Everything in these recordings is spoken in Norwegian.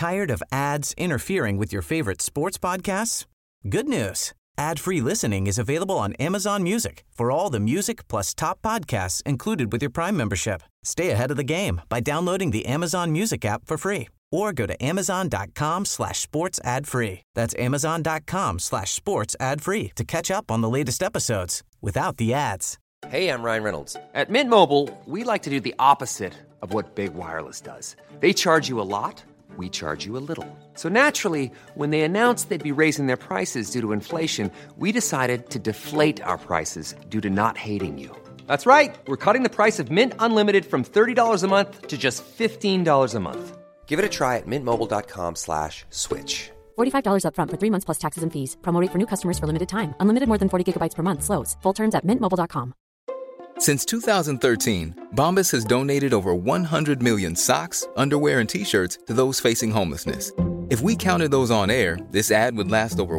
Tired of ads interfering with your favorite sports podcasts? Good news. Ad-free listening is available on Amazon Music for all the music plus top podcasts included with your Prime membership. Stay ahead of the game by downloading the Amazon Music app for free or go to amazon.com/sports ad free. That's amazon.com/sports ad free to catch up on the latest episodes without the ads. Hey, I'm Ryan Reynolds. At Mint Mobile, we like to do the opposite of what Big Wireless does. They charge you a lot. We charge you a little. So naturally, when they announced they'd be raising their prices due to inflation, we decided to deflate our prices due to not hating you. That's right. We're cutting the price of Mint Unlimited from $30 a month to just $15 a month. Give it a try at mintmobile.com/switch. $45 up front for 3 months plus taxes and fees. Promo rate for new customers for limited time. Unlimited more than 40 gigabytes per month. Slows full terms at mintmobile.com. Since 2013, Bombas has donated over 100 million socks, underwear, and T-shirts to those facing homelessness. If we counted those on air, this ad would last over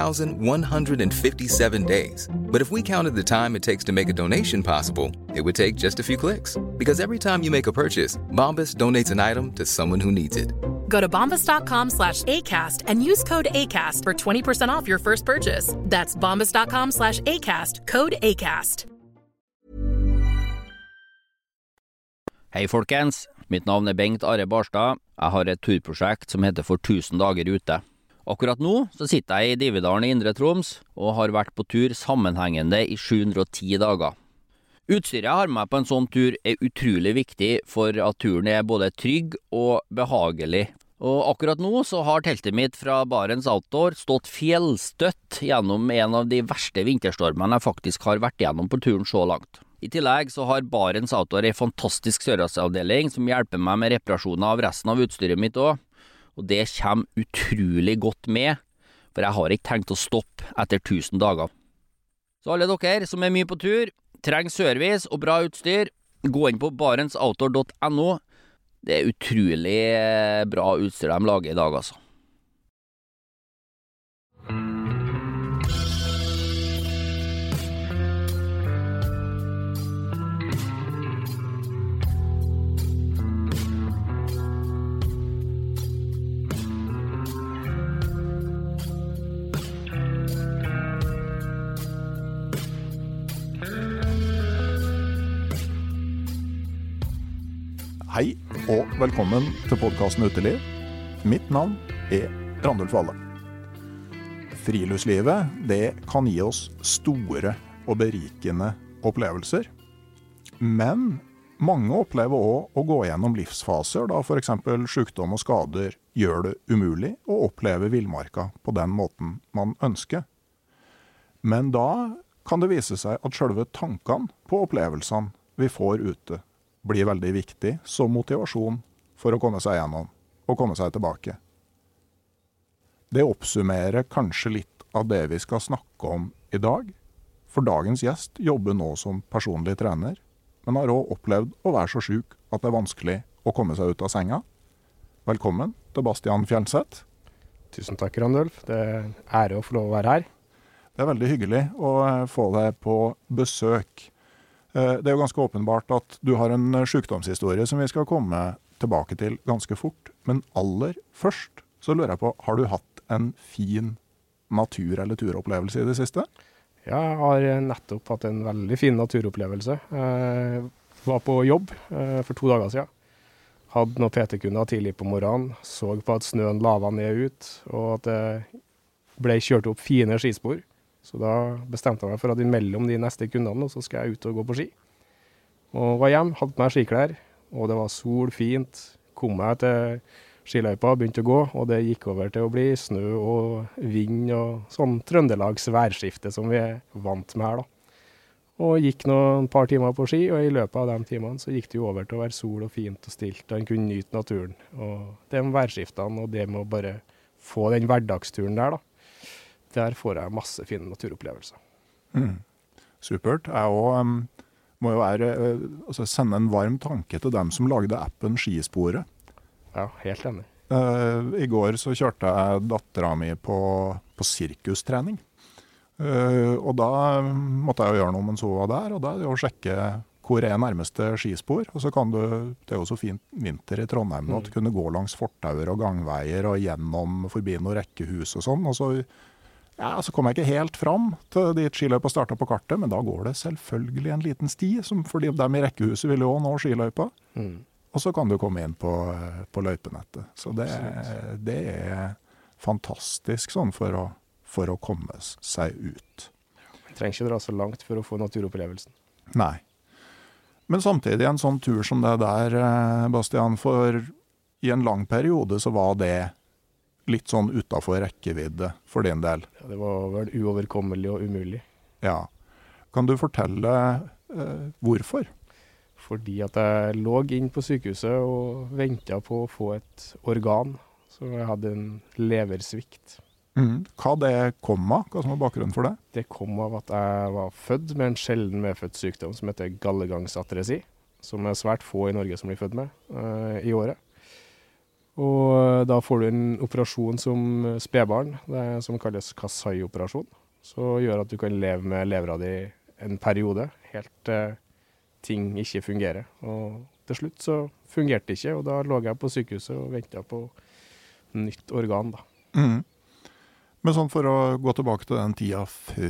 1,157 days. But if we counted the time it takes to make a donation possible, it would take just a few clicks. Because every time you make a purchase, Bombas donates an item to someone who needs it. Go to bombas.com/ACAST and use code ACAST for 20% off your first purchase. That's bombas.com/ACAST, code ACAST. Hei folkens, mitt navn Bengt Are Barstad. Jeg har et turprosjekt som heter For 1000 dager ute. Akkurat nå så sitter jeg I Dividalen I Indre Troms og har vært på tur sammenhengende I 710 dager. Utstyret jeg har med på en sånn tur utrolig viktig for at turen både trygg og behagelig. Og akkurat nå så har teltet mitt fra Barents Outdoor stått fjellstøtt gjennom en av de verste vinterstormene jeg faktisk har vært gjennom på turen så langt. I tillegg så har Barents Outdoor en fantastisk sørlandsavdeling som hjelper meg med reparasjoner av resten av utstyret mitt også. Og det kommer utrolig godt med, for jeg har ikke tenkt å stoppe etter 1000 dager. Så alle dere som mye på tur, trenger service og bra utstyr, gå inn på barentsoutdoor.no. Det utrolig bra utstyr de lager I dag, altså. Hei og velkommen til podcasten Uteliv. Mitt navn Randulf Valle. Friluftslivet, det kan gi oss store og berikende opplevelser. Men mange opplever også å gå gjennom livsfaser da for eksempel sykdom og skader gjør det umulig å oppleve villmarka på den måten man ønsker. Men da kan det vise seg at selve tankene på opplevelsene vi får ute blir veldig viktig som motivasjon for å komme seg gjennom og komme seg tilbake. Det oppsummerer kanskje litt av det vi skal snakke om I dag, for dagens gjest jobber nå som personlig trener, men har også opplevd å være så syk at det vanskelig å komme seg ut av senga. Velkommen til Bastian Fjellseth. Tusen takk, Randulf. Det ære å få lov å være her. Det veldig hyggelig å få deg på besøk. Det jo ganske åpenbart at du har en sykdomshistorie som vi skal komme tilbake til ganske fort. Men aller først så lurer jeg på, har du hatt en fin natur- eller turopplevelse I det siste? Ja, jeg har nettopp hatt en veldig fin naturopplevelse. Jeg var på jobb for 2 dager siden. Hadde noen PT-kunder tidlig på morgenen, så på at snøen lava ned ut, og at det ble kjørt opp fine skispor. Så da bestemte jeg meg for at imellom de neste kundene, så skal jeg ut og gå på ski. Og var hjem, hadde med skiklær, og det var sol, fint. Kom meg til skiløypa, begynte å gå, og det gikk over til å bli snø og vind og sånn Trøndelags værskifte som vi vant med her da. Og gikk nå et par timer på ski, og I løpet av de timene så gikk det jo over til å være sol og fint og stilt, og en kunne nyte naturen. Og det med værskiftene og det med å bare få den hverdagsturen der da, der får jeg masse fine naturopplevelser. Supert. Jeg også, må jo sende en varm tanke til dem som lagde appen Skisporet. Ja, helt enig. I går så kjørte jeg datteren min på sirkustrening. Og da måtte jeg jo gjøre noe mens hun var der, og da å sjekke hvor nærmeste skispor, og så kan du, det er jo så fint vinter i Trondheim nå, at du kunne gå langs fortauer og gangveier og gjennom forbi noen rekkehus og sånn, og så kom jeg ikke helt fram til dit skiløypa startet på kartet, men da går det selvfølgelig en liten sti, fordi dem i rekkehuset vil jo nå skiløypa, og så kan du komme inn på løypenettet. Så det er fantastisk sånn for å komme seg ut. Man trenger ikke dra så langt for å få naturopplevelsen. Nei. Men samtidig en sånn tur som det der, Bastian, for i en lang periode så var det litt sånn utenfor rekkevidde for din del. Ja, det var vel uoverkommelig og umulig. Ja. Kan du fortelle hvorfor? Fordi at jeg lå inn på sykehuset og ventet på å få et organ, så jeg hadde en leversvikt. Hva det kom av? Hva som var bakgrunnen for det? Det kom av at jeg var født med en sjelden medfødt sykdom som heter gallegangsatresi, som er svært få i Norge som blir født med i året. Og da får du en operasjon som spedbarn, som kalles Kasai-operasjon, så gjør at du kan leve med levera di en periode, helt ting ikke fungerer. Og til slutt så fungerte det ikke, og da lå jeg på sykehuset og ventet på nytt organ da. Men sånn for å gå tilbake til den tida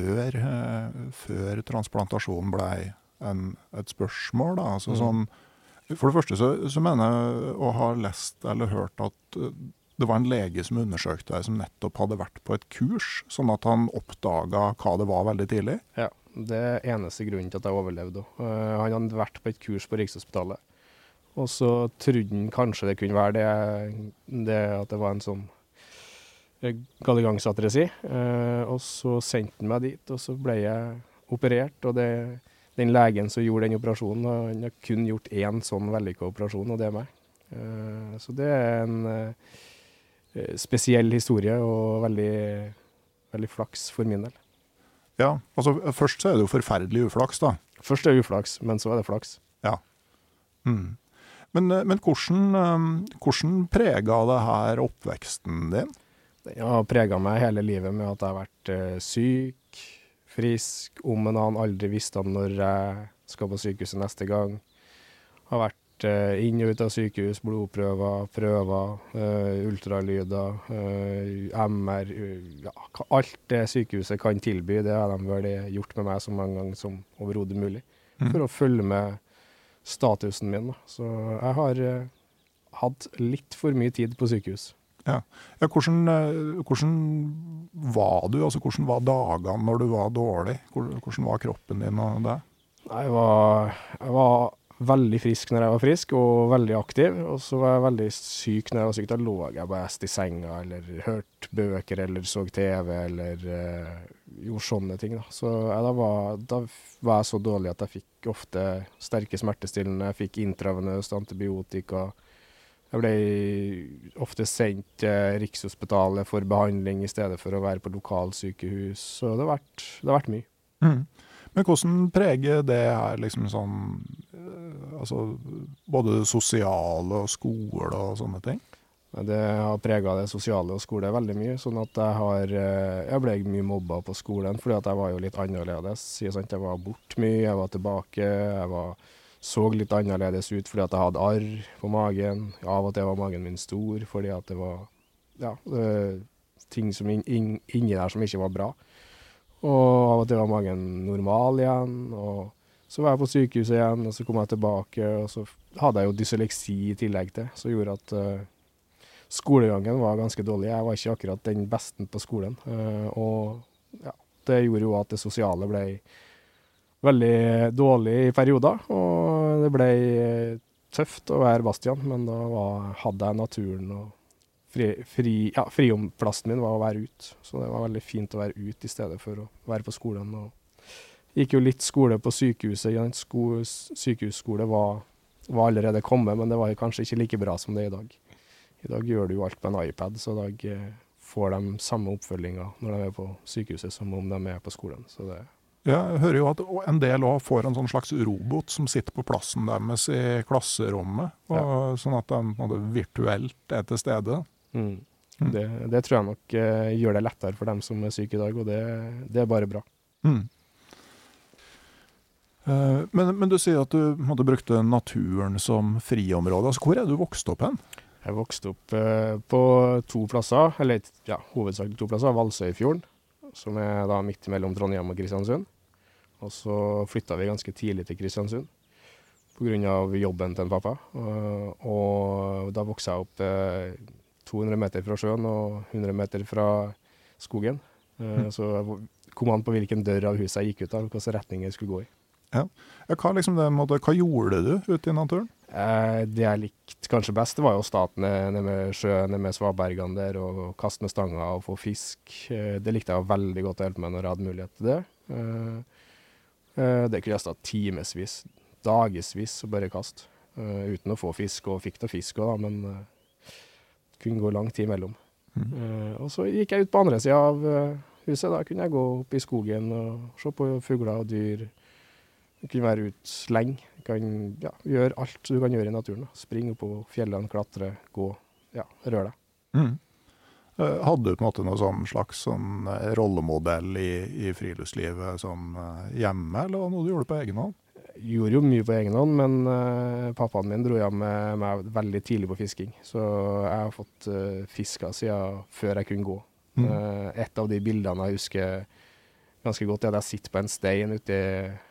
før transplantasjonen ble et spørsmål da, altså sånn, for det første så mener jeg å ha lest eller hørt at det var en lege som undersøkte deg som nettopp hadde vært på et kurs, sånn at han oppdaget hva det var veldig tidlig. Ja, det er eneste grunnen til at jeg overlevde. Han hadde vært på et kurs på Rikshospitalet, og så trodde han kanskje det kunne være det at det var en sånn gallegangsatresi, og så sendte han meg dit, og så ble jeg operert, og den legen som gjorde den operasjonen, han har kun gjort én sånn vellykket operasjon, og det er meg. Så det er en spesiell historie, og veldig, veldig flaks for min del. Ja, altså først så er det jo forferdelig uflaks da. Først er det uflaks, men så er det flaks. Ja. Men hvordan preget det her oppveksten din? Den har preget meg hele livet med at jeg har vært syk, frisk, om en annen aldri visste når jeg skal på sykehuset neste gang. Har vært inn og ut av sykehus, blodprøver, prøver, ultralyder, MR, ja, alt det sykehuset kan tilby, det har de vel gjort med meg så mange ganger som overhodet mulig, for å følge med statusen min. Så jeg har hatt litt for mye tid på sykehus. Ja, hvordan var du? Altså, hvordan var dagene når du var dårlig? Hvordan var kroppen din og det? Jeg var veldig frisk når jeg var frisk, og veldig aktiv. Og så var jeg veldig syk når jeg var syk. Da lå jeg bare i senga, eller hørte bøker, eller så TV, eller gjorde sånne ting. Da. Så da var jeg så dårlig at jeg fikk ofte sterke smertestillende, jeg fikk intravenøst antibiotika. Jeg ble ofte sendt til Rikshospitalet for behandling i stedet for å være på lokalsykehus, så det har vært mye. Men hvordan preger det her liksom sånn, altså både det sosiale og skole og sånne ting? Det har preget det sosiale og skole veldig mye, sånn at jeg ble mye mobbet på skolen, fordi at jeg var jo litt annerledes. Jeg var bort mye, jeg var tilbake, så litt annerledes ut fordi at jeg hadde arr på magen. Av og til var magen min stor fordi at det var ting som inni der som ikke var bra. Og av og til var magen normal igjen. Og så var jeg på sykehuset igjen, og så kom jeg tilbake. Og så hadde jeg jo dysleksi i tillegg til, som gjorde at skolegangen var ganske dårlig. Jeg var ikke akkurat den beste på skolen. Og ja, det gjorde jo at det sosiale ble veldig dårlig i perioder, og det ble tøft å være Bastian, men da hadde jeg naturen, og friomplassen min var å være ut. Så det var veldig fint å være ut i stedet for å være på skolen. Og gikk jo litt skole på sykehuset. Sykehusskole var allerede kommet, men det var kanskje ikke like bra som det er i dag. I dag gjør du jo alt på en iPad, så i dag får de samme oppfølginga når de er på sykehuset som om de er på skolen. Så det Jeg hører jo at en del også får en sånn slags robot som sitter på plassen deres i klasserommet, sånn at de virtuelt er til stede. Det tror jeg nok gjør det lettere for dem som er syke i dag, og det er bare bra. Men du sier at du måtte brukte naturen som friområde. Altså, hvor du vokst opp hen? Jeg vokste opp på 2 plasser, eller hovedsakelig 2 plasser, Valsøyfjorden, som da midt mellom Trondheim og Kristiansund. Og så flyttet vi ganske tidlig til Kristiansund, på grunn av jobben til en pappa. Og da vokste jeg opp 200 meter fra sjøen og 100 meter fra skogen. Så jeg kom an på hvilken dør av huset jeg gikk ut av, hvilken retning jeg skulle gå i. Ja. Hva gjorde du ute i naturen? Det jeg likte kanskje best, det var jo å starte ned med sjøen, ned med svabergene der, og kaste med stanga og få fisk. Det likte jeg veldig godt å hjelpe med når jeg hadde mulighet til det. Det kunne jeg stå timesvis, dagesvis og bare kaste, uten å få fisk, og fikk da fisk også, men det kunne gå lang tid mellom. Og så gikk jeg ut på andre siden av huset, da kunne jeg gå opp i skogen og se på fugler og dyr. Du kan være ut lenge, du kan gjøre alt du kan gjøre i naturen. Da. Springe opp på fjellene, klatre, gå, røre deg. Hadde du på en måte noe slags rollemodell i friluftslivet hjemme, eller var det noe du gjorde på egen hånd? Jeg gjorde jo mye på egen hånd, men pappaen min dro hjem med meg veldig tidlig på fisking. Så jeg har fått fiska siden før jeg kunne gå. Et av de bildene jeg husker ganske godt er at jeg sitter på en stein ute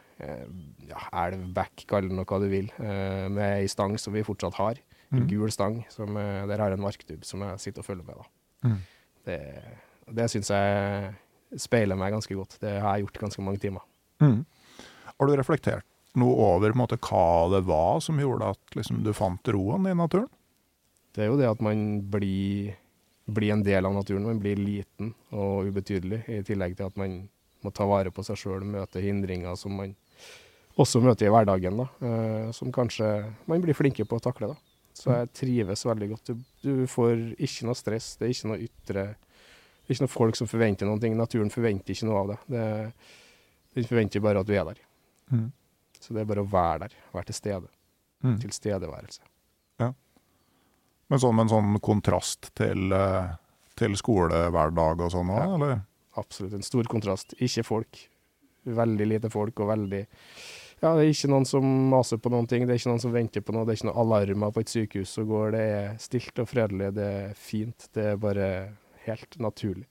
elv, bekk, kall det noe du vil, med en stang som vi fortsatt har. En gul stang, der har en marktubb som jeg sitter og følger med. Da. Det synes jeg speiler meg ganske godt. Det har jeg gjort ganske mange timer. Har du reflektert noe over på en måte, hva det var som gjorde at liksom, du fant roen i naturen? Det er jo det at man blir en del av naturen. Man blir liten og ubetydelig, i tillegg til at man må ta vare på seg selv, møte hindringer som man også møter i hverdagen, da, som kanskje man blir flinke på å takle. Da. Så jeg trives veldig godt. Du får ikke noe stress, det er ikke noe ytre, det er ikke noe folk som forventer noen ting. Naturen forventer ikke noe av det. Den forventer bare at du er der. Så det er bare å være der, være til stede. Tilstedeværelse. Ja. Men med en sånn kontrast til skolehverdag og sånn, eller? Absolutt, en stor kontrast. Ikke folk. Veldig lite folk, og veldig... Ja, det er ikke noen som maser på noen ting, det er ikke noen som venter på noe, det er ikke noen alarmer på et sykehus så går, det er stilt og fredelig, det er fint, det er bare helt naturlig.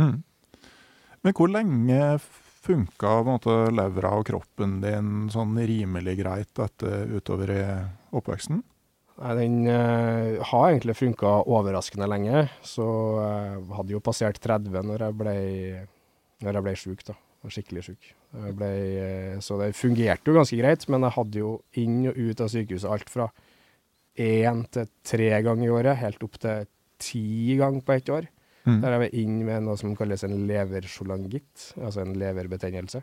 Men hvor lenge funket på en måte levra og kroppen din sånn rimelig greit utover i oppveksten? Nei, den har egentlig funket overraskende lenge, så jeg hadde jo passert 30 når jeg ble syk da. Skikkelig syk. Så det fungerte jo ganske greit, men jeg hadde jo inn og ut av sykehuset alt fra 1 til 3 ganger i året, helt opp til 10 ganger på et år. Der jeg var inn med noe som kalles en levercholangitt, altså en leverbetennelse.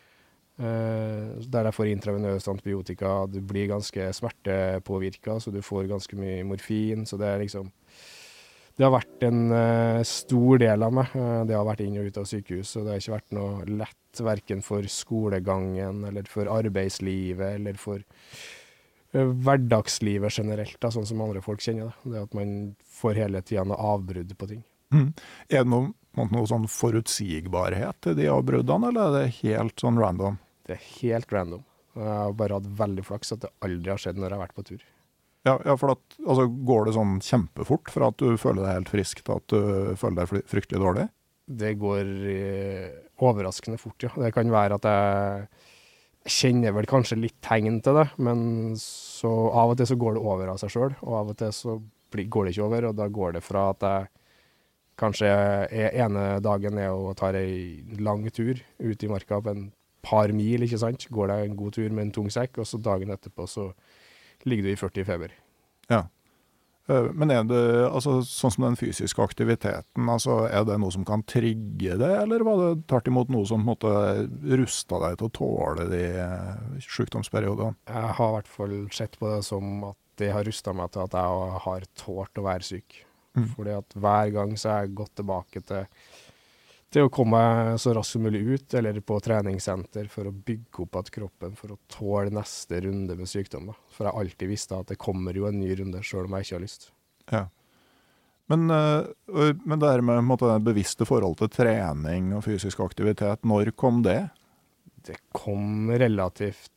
Der jeg får intravenøst antibiotika, du blir ganske smertepåvirket, så du får ganske mye morfin, så det er liksom... Det har vært en stor del av meg. Det har vært inn og ut av sykehus, og det har ikke vært noe lett, hverken for skolegangen, eller for arbeidslivet, eller for hverdagslivet generelt, da, sånn som andre folk kjenner det. Det at man får hele tiden noe avbrudd på ting. Er det noe sånn forutsigbarhet til de avbruddene, eller er det helt sånn random? Det er helt random. Jeg har bare hatt veldig flaks at det aldri har skjedd når jeg har vært på tur. Ja, for går det sånn kjempefort fra at du føler deg helt frisk til at du føler deg fryktelig dårlig? Det går overraskende fort, ja. Det kan være at jeg kjenner vel kanskje litt tegn til det, men så av og til så går det over av seg selv, og av og til så går det ikke over, og da går det fra at jeg kanskje ene dagen er og tar en lang tur ut i marka på en par mil, ikke sant? Går det en god tur med en tung sekk, og så dagen etterpå så ligger du i 40 feber. Ja. Men er det, altså, sånn som den fysiske aktiviteten, altså, er det noe som kan trigge det, eller var det tvert imot noe som måtte ruste deg til å tåle de sykdomsperiodene? Jeg har i hvert fall sett på det som at det har rustet meg til at jeg har tålt å være syk. Fordi at hver gang så har jeg gått tilbake til å komme så raskt som mulig ut, eller på treningssenter for å bygge opp at kroppen for å tåle neste runde med sykdom. Da. For jeg alltid visste at det kommer jo en ny runde, selv om jeg ikke har lyst. Ja. Men det her med det bevisste forhold til trening og fysisk aktivitet, når kom det? Det kom relativt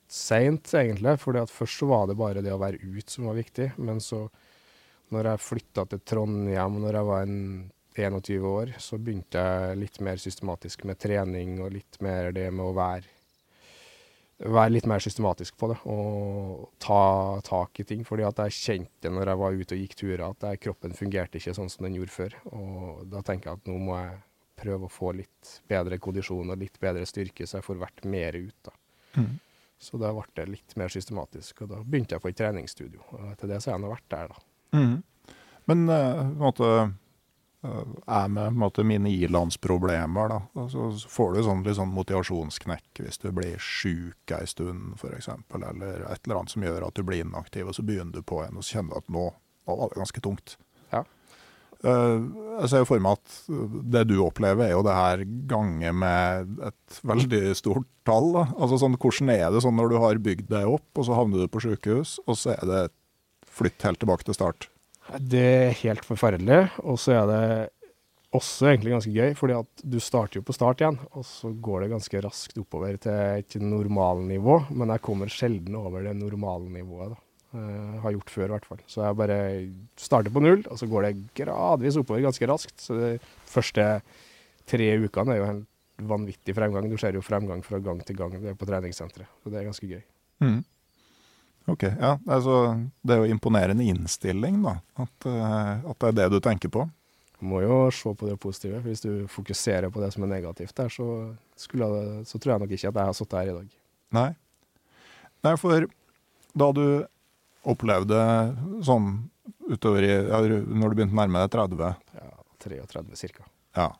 sent egentlig, fordi at først så var det bare det å være ut som var viktig, men så når jeg flyttet til Trondheim når jeg var 21 år, så begynte jeg litt mer systematisk med trening og litt mer det med å være litt mer systematisk på det, og ta tak i ting, fordi at jeg kjente når jeg var ute og gikk turer, at kroppen fungerte ikke sånn som den gjorde før, og da tenker jeg at nå må jeg prøve å få litt bedre kondisjon og litt bedre styrke, så jeg får vært mer ut da. Så da ble det litt mer systematisk, og da begynte jeg på et treningsstudio, og til det så har jeg nå vært der da. Men på en måte med mine ilandsproblemer da, så får du litt sånn motivasjonsknekk hvis du blir syk en stund for eksempel, eller et eller annet som gjør at du blir inaktiv, og så begynner du på en, og så kjenner du at nå var det ganske tungt. Ja. Jeg ser for meg at det du opplever jo det her gange med et veldig stort tall da. Altså sånn, hvordan det sånn når du har bygd deg opp, og så havner du på sykehus, og så det flytt helt tilbake til start? Det helt forferdelig, og så det også egentlig ganske gøy, fordi at du starter jo på start igjen, og så går det ganske raskt oppover til et normalnivå, men jeg kommer sjelden over det normalnivået da. Har gjort før i hvert fall. Så jeg bare starter på 0, og så går det gradvis oppover ganske raskt. Så de første 3 ukene jo en vanvittig fremgang. Du ser jo fremgang fra gang til gang på treningssenteret, så det ganske gøy. Ok, ja, altså, det jo imponerende innstilling da, at det det du tenker på. Du må jo se på det positive, for hvis du fokuserer på det som negativt der, så tror jeg nok ikke at jeg har sittet her i dag. Nei, for da du opplevde sånn utover når du begynte å nærme deg 30? Ja, 33 cirka. Ja.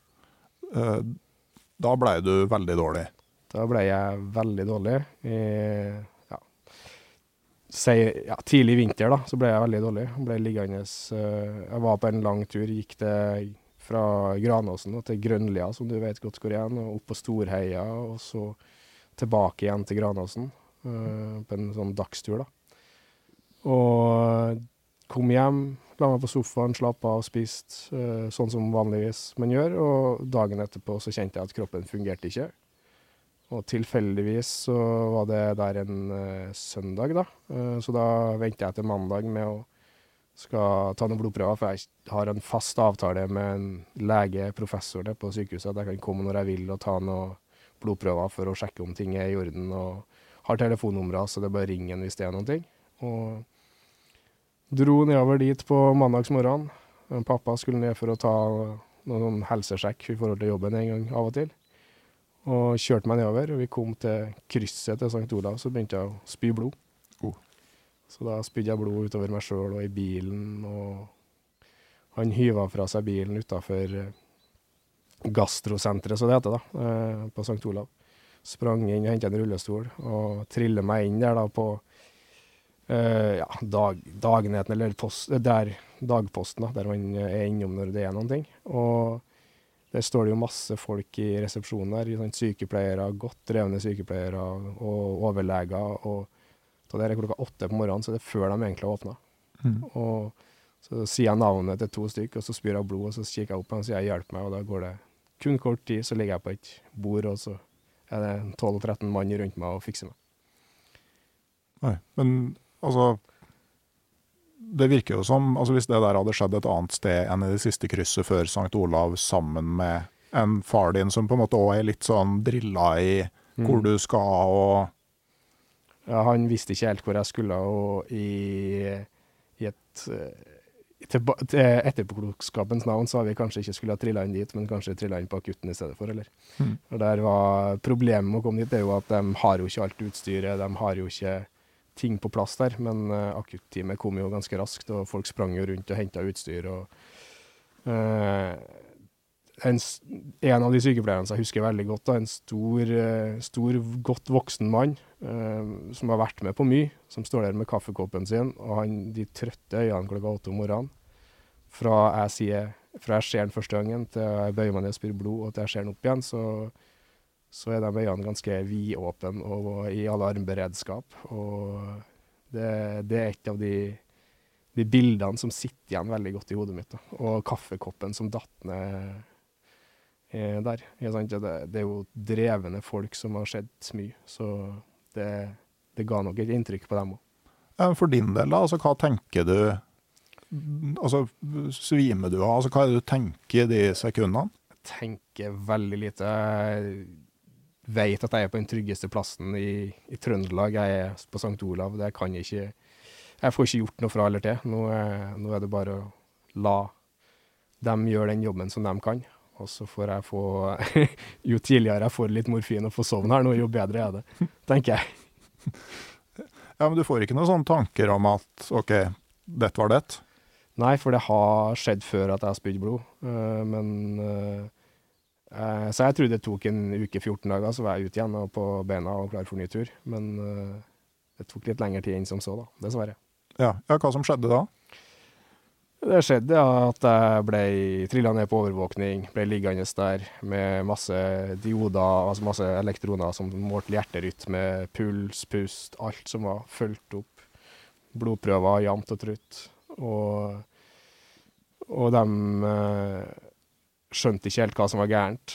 Da ble du veldig dårlig? Da ble jeg veldig dårlig. Tidlig i vinter da, så ble jeg veldig dårlig. Jeg ble liggende, jeg var på en lang tur, gikk det fra Granåsen til Grønlia, som du vet godt hvor igjen, og opp på Storheia, og så tilbake igjen til Granåsen, på en sånn dagstur da. Og kom hjem, la meg på sofaen, slapp av og spist, sånn som vanligvis man gjør, og dagen etterpå så kjente jeg at kroppen fungerte ikke. Og tilfeldigvis så var det der en søndag da, så da ventet jeg til mandag med å skal ta noen blodprøver, for jeg har en fast avtale med en lege, professor der på sykehuset, at jeg kan komme når jeg vil og ta noen blodprøver for å sjekke om ting i orden, og har telefonnumre, så det bare ringer hvis det noen ting. Og dro nedover dit på mandagsmorgen. Pappa skulle ned for å ta noen helsesjekk i forhold til jobben en gang av og til. Og kjørte meg nedover, og vi kom til krysset til St. Olav, så begynte jeg å spy blod. Så da spydde jeg blod utover meg selv og i bilen, og han hyvet fra seg bilen utenfor gastrosenteret, så det heter da, på St. Olav. Sprang inn og hentet en rullestol, og trillet meg inn der da på dagenheten, eller dagposten da, der man innom når det noen ting. Og der står det jo masse folk i resepsjonen der, sånn sykepleiere, godt drevne sykepleiere og overleger, og da det klokka 8 på morgenen, så det før de egentlig åpnet. Og så sier jeg navnet til 2 stykker, og så spyr jeg blod, og så kikker jeg opp, og så sier jeg hjelp meg, og da går det kun kort tid, så ligger jeg på et bord, og så det 12-13 mann rundt meg og fikser meg. Nei, men altså, det virker jo som, altså hvis det der hadde skjedd et annet sted enn i det siste krysset før St. Olav, sammen med en far din som på en måte også litt sånn drillet i hvor du skal, og... Ja, han visste ikke helt hvor jeg skulle, og etterpåklokskapens navn sa vi kanskje ikke skulle ha trillet inn dit, men kanskje trillet inn på akutten i stedet for, eller? Og der var problemet med å komme dit, det jo at de har jo ikke alt utstyret, de har jo ikke ting på plass der, men akutteamet kom jo ganske raskt, og folk sprang jo rundt og hentet utstyr, og en av de sykepleierne som jeg husker veldig godt, da, en stor, godt voksen mann, som har vært med på mye, som står der med kaffekoppen sin, og de trøtte øynene klokka 8 om morgenen, fra jeg ser den første gangen, til jeg bøyer meg ned og spyr blod, og til jeg ser den opp igjen, så de øynene ganske vidåpen og i alarmberedskap, og det et av de bildene som sitter igjen veldig godt i hodet mitt, da. Og kaffekoppen som datt ned der. Det jo drevne folk som har skjedd mye, så det det ga nok et inntrykk på dem også. For din del da, altså hva tenker du, altså svimer du av, altså hva er det du tenker i de sekundene? Jeg tenker veldig lite. Jeg vet at jeg er på den tryggeste plassen i Trøndelag. Jeg er på St. Olav. Jeg får ikke gjort noe fra eller til. Nå er det bare å la dem gjøre den jobben som de kan. Og så får jeg få, jo tidligere jeg får litt morfin og får sovn her nå, jo bedre er det, tenker jeg. Ja, men du får ikke noen sånne tanker om at, ok, dette var det? Nei, for det har skjedd før at jeg har spydd blod. Så jeg trodde det tok en uke, 14 dager, så var jeg ute igjen og på beina og klar for ny tur. Men det tok litt lengre tid enn som så da, dessverre. Ja, hva som skjedde da? Det skjedde at jeg ble trillet ned på overvåkning, ble liggende der med masse dioder, altså masse elektroner som målte hjerterytme, puls, pust, alt som var fulgt opp. Blodprøver, jevnt og trutt. Og de skjønte ikke helt hva som var gærent.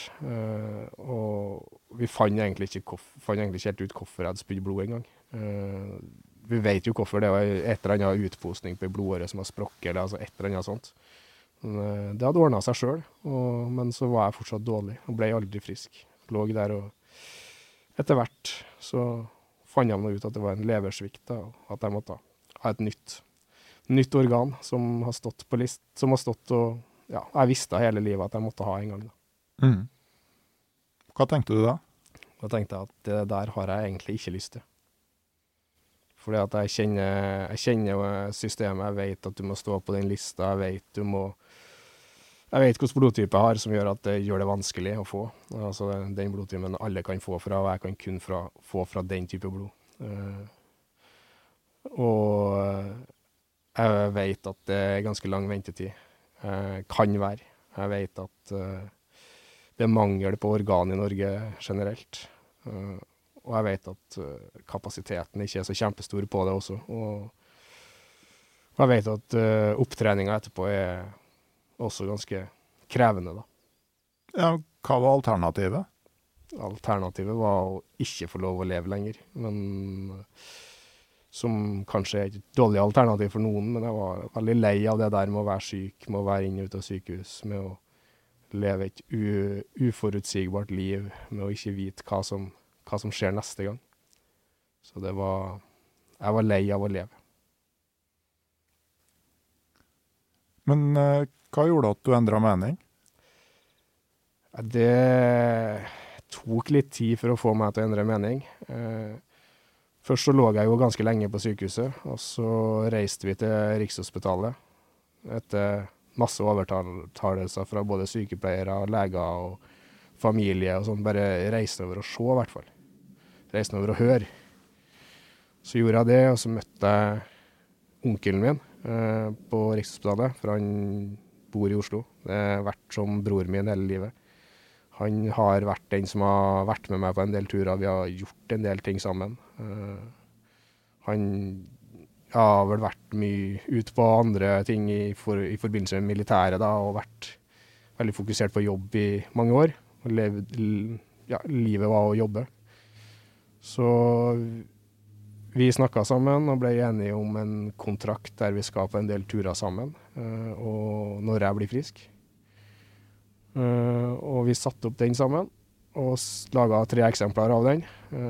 Og vi fant egentlig ikke helt ut hvorfor jeg hadde spydd blod en gang. Vi vet jo hvorfor, det var et eller annet utposning på blodåret som var sprokket, eller altså et eller annet sånt. Men det hadde ordnet seg selv, men så var jeg fortsatt dårlig, og ble aldri frisk. Lå der, og etter hvert så fant jeg ut at det var en leversvikt, da, og at jeg måtte ha et nytt organ som har stått på list, som har stått og, ja, jeg visste hele livet at jeg måtte ha en gang da. Hva tenkte du da? Da tenkte jeg at det der har jeg egentlig ikke lyst til. Fordi at jeg kjenner systemet, jeg vet at du må stå på den lista, jeg vet hvilken blodtype jeg har som gjør at det gjør det vanskelig å få. Altså den blodtypen alle kan få fra, og jeg kan kun få fra den type blod. Og jeg vet at det er ganske lang ventetid. Kan være. Jeg vet at det er mangel på organ i Norge generelt. Og jeg vet at kapasiteten ikke er så kjempestor på det også. Og jeg vet at opptreningen etterpå er også ganske krevende da. Ja, hva var alternativet? Alternativet var å ikke få lov å leve lenger. Men som kanskje er et dårlig alternativ for noen, men jeg var veldig lei av det der med å være syk, med å være inn og ut av sykehus, med å leve et uforutsigbart liv, med å ikke vite hva som skjer neste gang. Så jeg var lei av å leve. Men hva gjorde at du endret mening? Det tok litt tid for å få meg til å endre mening. Først så lå jeg jo ganske lenge på sykehuset, og så reiste vi til Rikshospitalet. Etter masse overtalelser fra både sykepleiere, leger og familie og sånn, bare reiste over og se i hvert fall. Reiste over og høre. Så gjorde jeg det, og så møtte jeg onkelen min på Rikshospitalet, for han bor i Oslo. Det har vært som bror min hele livet. Han har vært den som har vært med meg på en del turer, vi har gjort en del ting sammen. Han har vel vært mye ut på andre ting i forbindelse med militæret da, og vært veldig fokusert på jobb i mange år. Livet var å jobbe. Så vi snakket sammen og ble enige om en kontrakt der vi skal på en del turer sammen, og når jeg blir frisk. Og vi satte opp den sammen, og laget 3 eksemplar av den,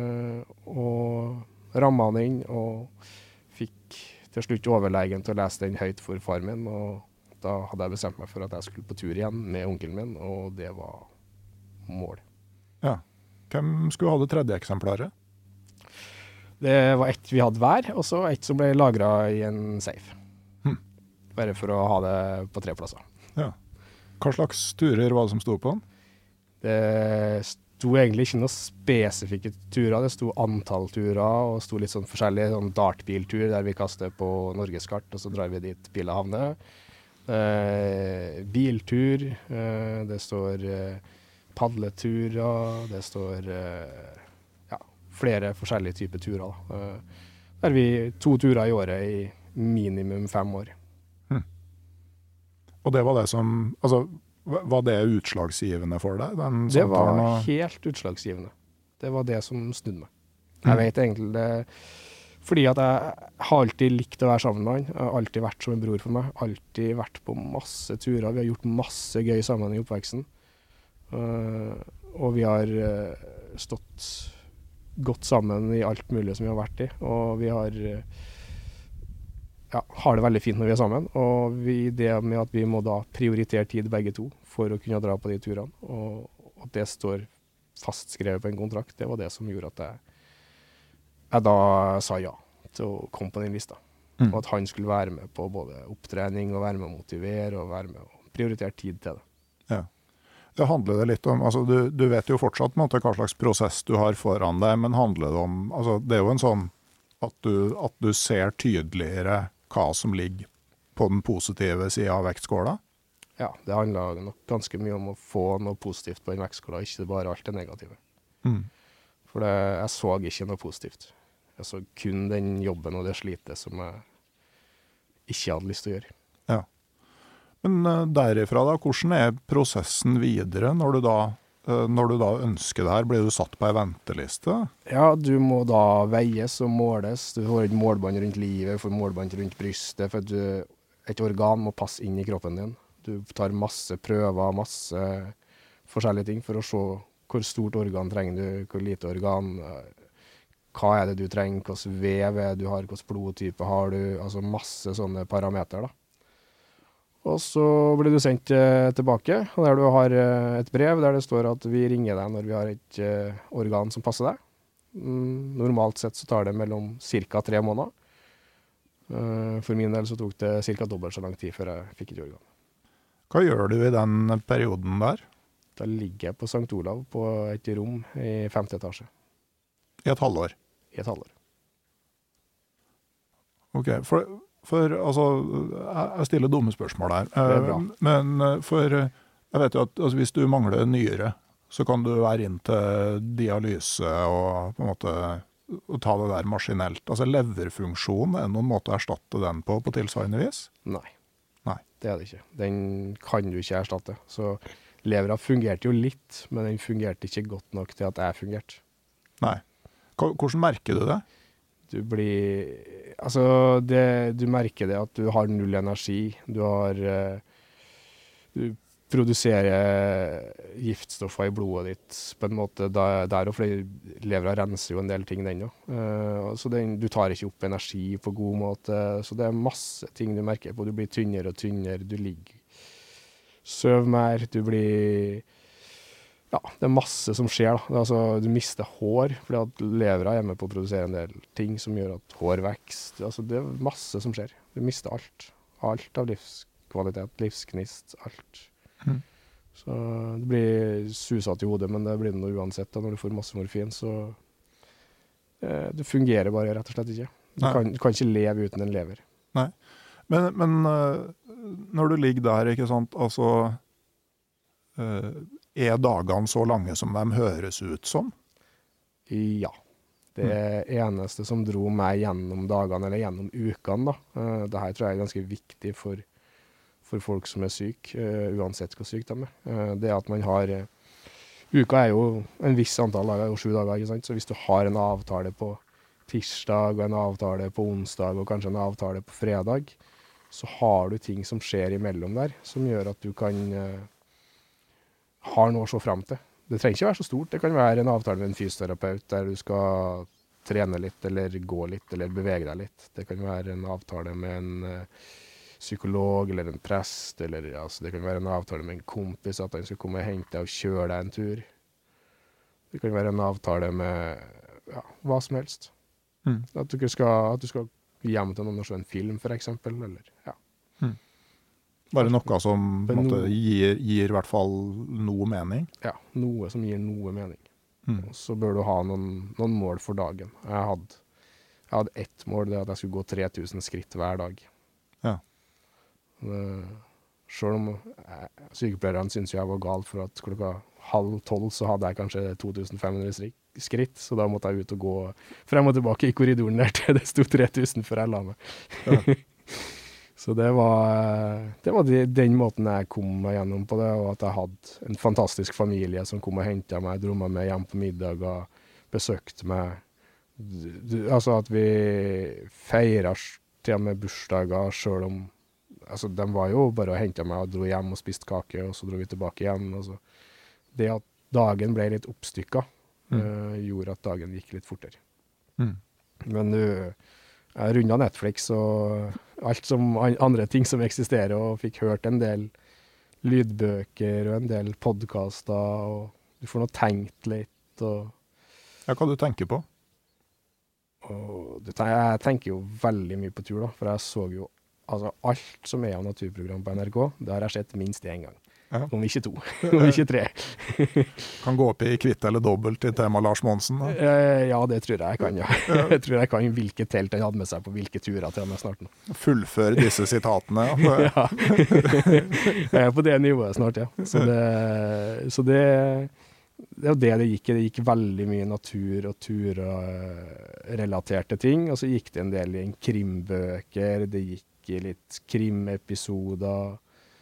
og rammet den inn, og fikk til slutt overlegen til å lese den høyt for far min, og da hadde jeg bestemt meg for at jeg skulle på tur igjen med onkelen min, og det var mål. Ja. Hvem skulle ha det 3. eksemplaret? Det var ett vi hadde hver, og så ett som ble lagret i en safe. Bare for å ha det på 3 plasser. Ja. Hva slags turer var det som sto på den? Det sto egentlig ikke noen spesifikke turer, det sto antall turer, og sto litt sånn forskjellige, sånn dartbiltur der vi kaster på Norgeskart, og så drar vi dit bilen havner. Biltur, det står padleturer, det står flere forskjellige typer turer. Der vi 2 turer i året i minimum 5 år. Og det var det som, altså, var det utslagsgivende for deg? Det var helt utslagsgivende. Det var det som snudde meg. Jeg vet egentlig det, fordi at jeg har alltid likt å være sammen med han. Jeg har alltid vært som en bror for meg. Alltid vært på masse turer. Vi har gjort masse gøy sammen i oppveksten. Og vi har stått godt sammen i alt mulig som vi har vært i. Og vi har det veldig fint når vi er sammen. Og det med at vi må da prioritere tid begge to for å kunne dra på de turene. Og at det står fastskrevet på en kontrakt, det var det som gjorde at jeg da sa ja til å komme på den lista. Og at han skulle være med på både opptrening og være med å motivere og være med å prioritere tid til det. Ja. Det handler det litt om, altså du vet jo fortsatt på en måte hva slags prosess du har foran deg, men handler det om, altså det er jo en sånn at du ser tydeligere hva som ligger på den positive siden av vektskåla? Ja, det handler nok ganske mye om å få noe positivt på den vektskåla, ikke bare alt det negative. For jeg så ikke noe positivt. Jeg så kun den jobben og det slitet som jeg ikke hadde lyst til å gjøre. Ja. Men derifra da, hvordan er prosessen videre når du da ønsker det her? Blir du satt på en venteliste? Ja, du må da veies og måles. Du får et målbånd rundt livet, du får målbånd rundt brystet, for et organ må passe inn i kroppen din. Du tar masse prøver, masse forskjellige ting for å se hvor stort organ trenger du, hvor lite organ, hva er det du trenger, hvordan vev er du har, hvordan blodtype har du, altså masse sånne parameter da. Og så blir du sendt tilbake, og der du har et brev der det står at vi ringer deg når vi har et organ som passer deg. Normalt sett så tar det mellom ca. 3 måneder. For min del så tok det ca. dobbelt så lang tid før jeg fikk et organ. Hva gjør du i den perioden der? Da ligger jeg på St. Olav på et rom i 5. etasje. I et halvår? I et halvår. Ok, for altså, jeg stiller dumme spørsmål her. Det er bra. Men jeg vet jo at altså, hvis du mangler nyre, så kan du være inn til dialyse og på en måte og ta det der maskinelt. Altså leverfunksjon, er det noen måte å erstatte den på tilsvarende vis? Nei, det er det ikke. Den kan du ikke erstatte. Så levera fungerte jo litt, men den fungerte ikke godt nok til at jeg fungerte. Nei. Hvordan merker du det? Du merker det at du har null energi. Du produserer giftstoffer i blodet ditt på en måte der og fordi levera renser jo en del ting den også. Så du tar ikke opp energi på god måte, så det er masse ting du merker på. Du blir tynnere og tynnere, du ligger, søv mer, det er masse som skjer da. Altså, du mister hår, fordi at levera er med på å produsere en del ting som gjør at hår vekster. Altså, det er masse som skjer. Du mister alt. Alt av livskvalitet, livsgnist, alt. Så det blir susat i hodet, men det blir det noe uansett. Da, når du får masse morfin, så det fungerer bare rett og slett ikke. Du kan ikke leve uten en lever. Nei, men når du ligger der, ikke sant, altså er dagene så lange som de høres ut som? Ja. Det eneste som dro meg gjennom dagene, eller gjennom ukene da, det her tror jeg er ganske viktig for folk som er syke, uansett hvor syk de er. Det at man har, uka er jo en viss antall dager, jo 7 dager, ikke sant? Så hvis du har en avtale på tirsdag, og en avtale på onsdag, og kanskje en avtale på fredag, så har du ting som skjer imellom der, som gjør at du har noe å se frem til. Det trenger ikke være så stort. Det kan være en avtale med en fysioterapeut der du skal trene litt, eller gå litt, eller bevege deg litt. Det kan være en avtale med en psykolog, eller en prest, eller det kan være en avtale med en kompis, at han skal komme og hente deg og kjøre deg en tur. Det kan være en avtale med hva som helst. At du skal hjem til noen og se en film, for eksempel, eller Bare noe som på en måte gir i hvert fall noe mening? Ja, noe som gir noe mening. Så bør du ha noen mål for dagen. Jeg hadde ett mål, det at jeg skulle gå 3000 skritt hver dag. Ja. Selv om sykepleierne synes jeg var gal for at 11:30 så hadde jeg kanskje 2500 skritt, så da måtte jeg ut og gå frem og tilbake i korridoren der til det stod 3000 før jeg la meg. Ja. Så det var den måten jeg kom meg gjennom på det, og at jeg hadde en fantastisk familie som kom og hentet meg, dro meg med hjem på middag og besøkte meg, Altså at vi feiret til og med bursdager, selv om altså, de var jo bare og hentet meg og dro hjem og spiste kake, og så dro vi tilbake igjen. Altså. Det at dagen ble litt oppstykket, gjorde at dagen gikk litt fortere. Men jeg rundet Netflix og alt som andre ting som eksisterer, og fikk hørt en del lydbøker og en del podcaster, og du får nå tenkt litt. Og Ja, hva du tenker på? Jeg tenker jo veldig mye på tur, da, for jeg så jo altså, alt som av naturprogram på NRK, det har jeg sett minst en gang. Ja. Om ikke 2, om ikke 3. Kan gå opp i kvitt eller dobbelt i tema Lars Monsen? Da. Ja, det tror jeg kan, ja. Jeg tror jeg kan hvilket telt han hadde med seg på hvilke turer til meg snart nå. Fullføre disse sitatene, ja. Ja. Jeg er på det nivået snart, ja. Så det er jo det gikk. Det gikk veldig mye natur- og turrelaterte ting, og så gikk det en del i krimbøker, det gikk i litt krimepisoder,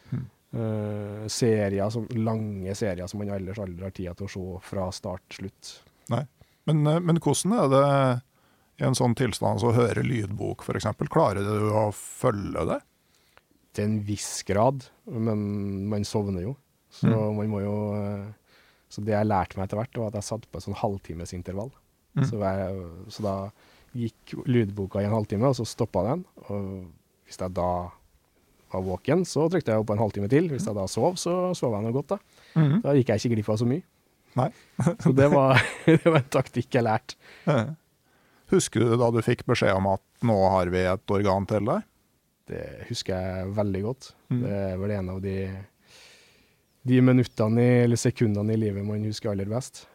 lange serier som man ellers aldri har tid til å se fra start til slutt. Nei, men hvordan er det i en sånn tilstand å høre lydbok, for eksempel? Klarer du å følge det? Til en viss grad, men man sovner jo, så man må jo... Så det jeg lærte meg etter hvert, var at jeg satt på et sånn halvtimesintervall. Så da gikk lydboka i en halvtime, og så stoppet den. Og hvis jeg da var våken, så trykte jeg på en halvtime til. Hvis jeg da sov, så sov jeg noe godt da. Da gikk jeg ikke glipp av så mye. Nei. Så det var en taktikk jeg lærte. Husker du da du fikk beskjed om at nå har vi et organ til deg? Det husker jeg veldig godt. Det er vel en av de minuttene eller sekundene i livet man husker aller best.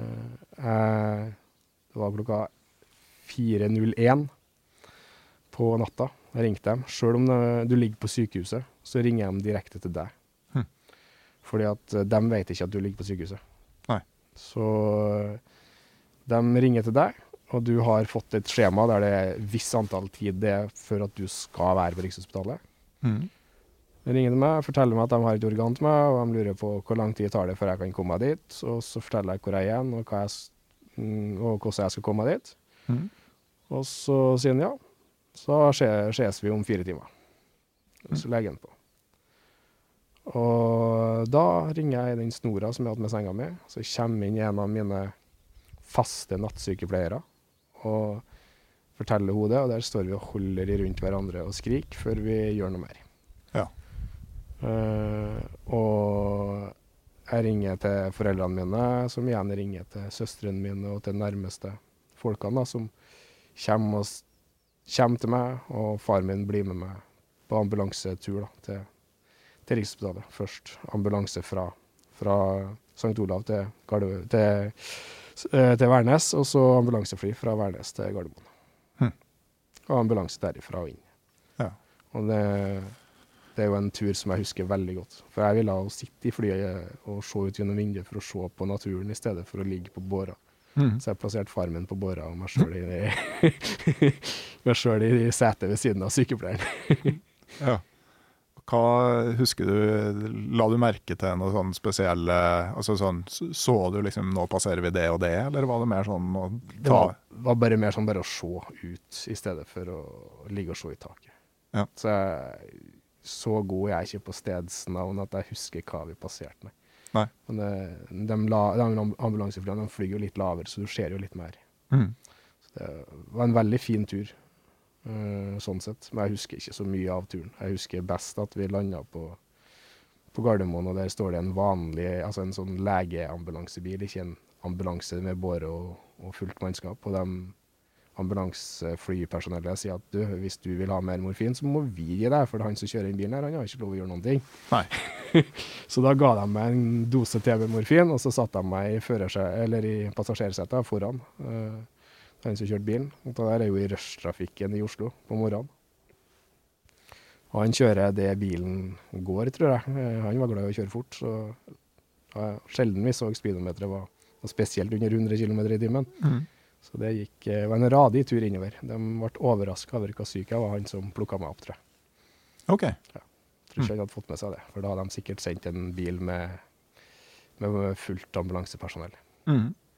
Det var klokka 4:01 på natta. Jeg ringte dem. Selv om du ligger på sykehuset, så ringer de direkte til deg. Fordi at de vet ikke at du ligger på sykehuset. Nei. Så de ringer til deg, og du har fått et skjema der det er viss antall tid det er for at du skal være på Rikshospitalet. De ringer til meg, forteller meg at de har et organ til meg, og de lurer på hvor lang tid tar det før jeg kan komme meg dit. Og så forteller jeg hvor jeg er igjen, og hvordan jeg skal komme meg dit. Og så sier han ja. Så ses vi om 4 timer. Så legger han på. Og da ringer jeg den snora som jeg hadde med senga mi. Så kommer inn en av mine faste nattsykepleiere og forteller henne det, og der står vi og holder rundt hverandre og skriker før vi gjør noe mer. Ja. Og jeg ringer til foreldrene mine, som igjen ringer til søstrene mine og til nærmeste folkene da, som kommer til meg, og far min blir med meg på ambulansetur da, til Rikshospitalet. Først ambulanse fra St. Olav til Værnes, og så ambulansefly fra Værnes til Gardermoen. Og ambulanse derifra og inn. Ja. Og det er jo en tur som jeg husker veldig godt. For jeg ville sitte i flyet og se ut gjennom vinduet for å se på naturen i stedet for å ligge på båra. Så jeg plasserte far min på båra og meg selv i setet ved siden av sykepleieren. Ja. Hva husker du, la du merke til noe sånn spesielle, altså sånn, så du liksom, nå passerer vi det og det, eller var det mer sånn å ta? Det var bare mer sånn bare å se ut i stedet for å ligge og se i taket. Ja. Så god jeg ikke på stedsnavn at jeg husker hva vi passerte med. Nei. Men de ambulanseflyene flyr jo litt lavere, så du ser jo litt mer. Så det var en veldig fin tur, sånn sett. Men jeg husker ikke så mye av turen. Jeg husker best at vi landet på Gardermoen, og der står det en vanlig, altså en sånn legeambulansebil, ikke en ambulanse med båre og fullt mannskap. Og de ambulanseflypersonellet sier at hvis du vil ha mer morfin, så må vi gi deg, for det er han som kjører inn bilen her, han har ikke lov å gjøre noen ting. Nei. Så da ga de meg en dose TV-morfin, og så satt de meg i passasjersetet foran han som kjørte bilen. Og da er jeg jo i rushtrafikken i Oslo på morgenen. Og han kjører det bilen går, tror jeg. Han var glad i å kjøre fort, så sjelden vi så speedometeret var spesielt under 100 km i timen. Så det var en radig tur innover. De ble overrasket over hva syk jeg var, han som plukket meg opp, tror jeg. Ok. Ja. Tror ikke jeg hadde fått med seg det, for da hadde de sikkert sendt en bil med fullt ambulansepersonell.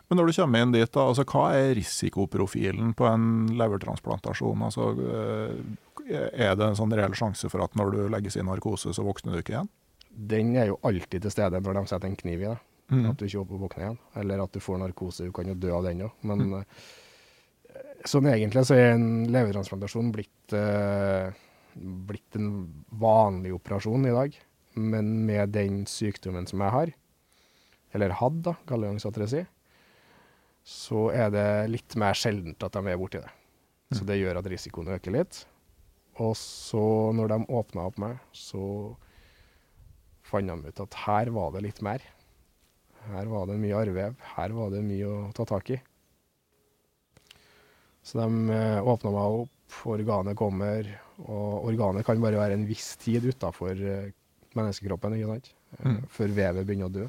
Men når du kommer inn dit, da, altså, hva risikoprofilen på en levertransplantasjon? Altså, det en sånn reell sjanse for at når du legges i narkose, så våkner du ikke igjen? Den jo alltid til stede når de setter en kniv i det. At du ikke håper å våkne igjen. Eller at du får narkose, du kan jo dø av den også. Men sånn egentlig så en levertransplantasjon blitt en vanlig operasjon i dag. Men med den sykdommen som jeg har, eller hadde da, gallegangsatreasi, så det litt mer sjeldent at de borti det. Så det gjør at risikoen øker litt. Og så når de åpnet opp meg, så fant de ut at her var det litt mer. Her var det mye arvev, her var det mye å ta tak i. Så de åpnet meg opp, organet kommer, og organet kan bare være en viss tid utenfor menneskekroppen, ikke sant? Før vevet begynner å dø.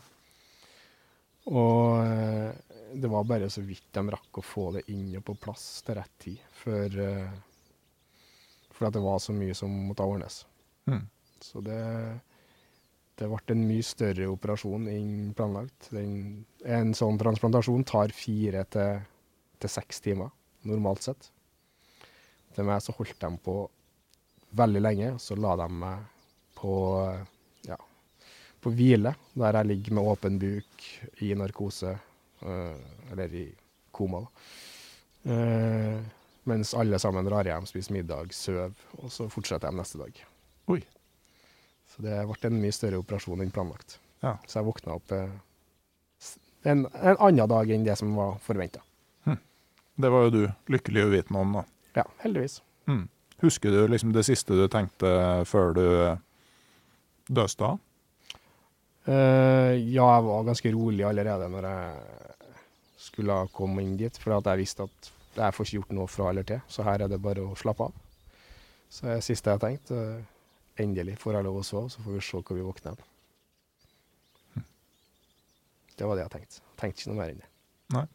Og det var bare så vidt de rakk å få det inn og på plass til rett tid, for at det var så mye som måtte ordnes. Så det ble en mye større operasjon enn planlagt. En sånn transplantasjon tar 4 til 6 timer, normalt sett. Til meg så holdt de på veldig lenge, så la de meg på hvile, der jeg ligger med åpen buk i narkose, eller i koma da. Mens alle sammen drar hjem, spiser middag, søv, og så fortsetter de neste dag. Oi. Så det ble en mye større operasjon enn planlagt. Ja. Så jeg våknet opp en annen dag enn det som var forventet. Det var jo du lykkelig uvitende om da. Ja, heldigvis. Husker du liksom det siste du tenkte før du døste av? Ja, jeg var ganske rolig allerede når jeg skulle komme inn dit, for at jeg visste at jeg får ikke gjort noe fra eller til, så her det bare å slappe av. Så det siste jeg tenkte, endelig får jeg lov å sove, så får vi se hva vi våkner igjen. Det var det jeg tenkte. Jeg tenkte ikke noe mer enn det. Nei.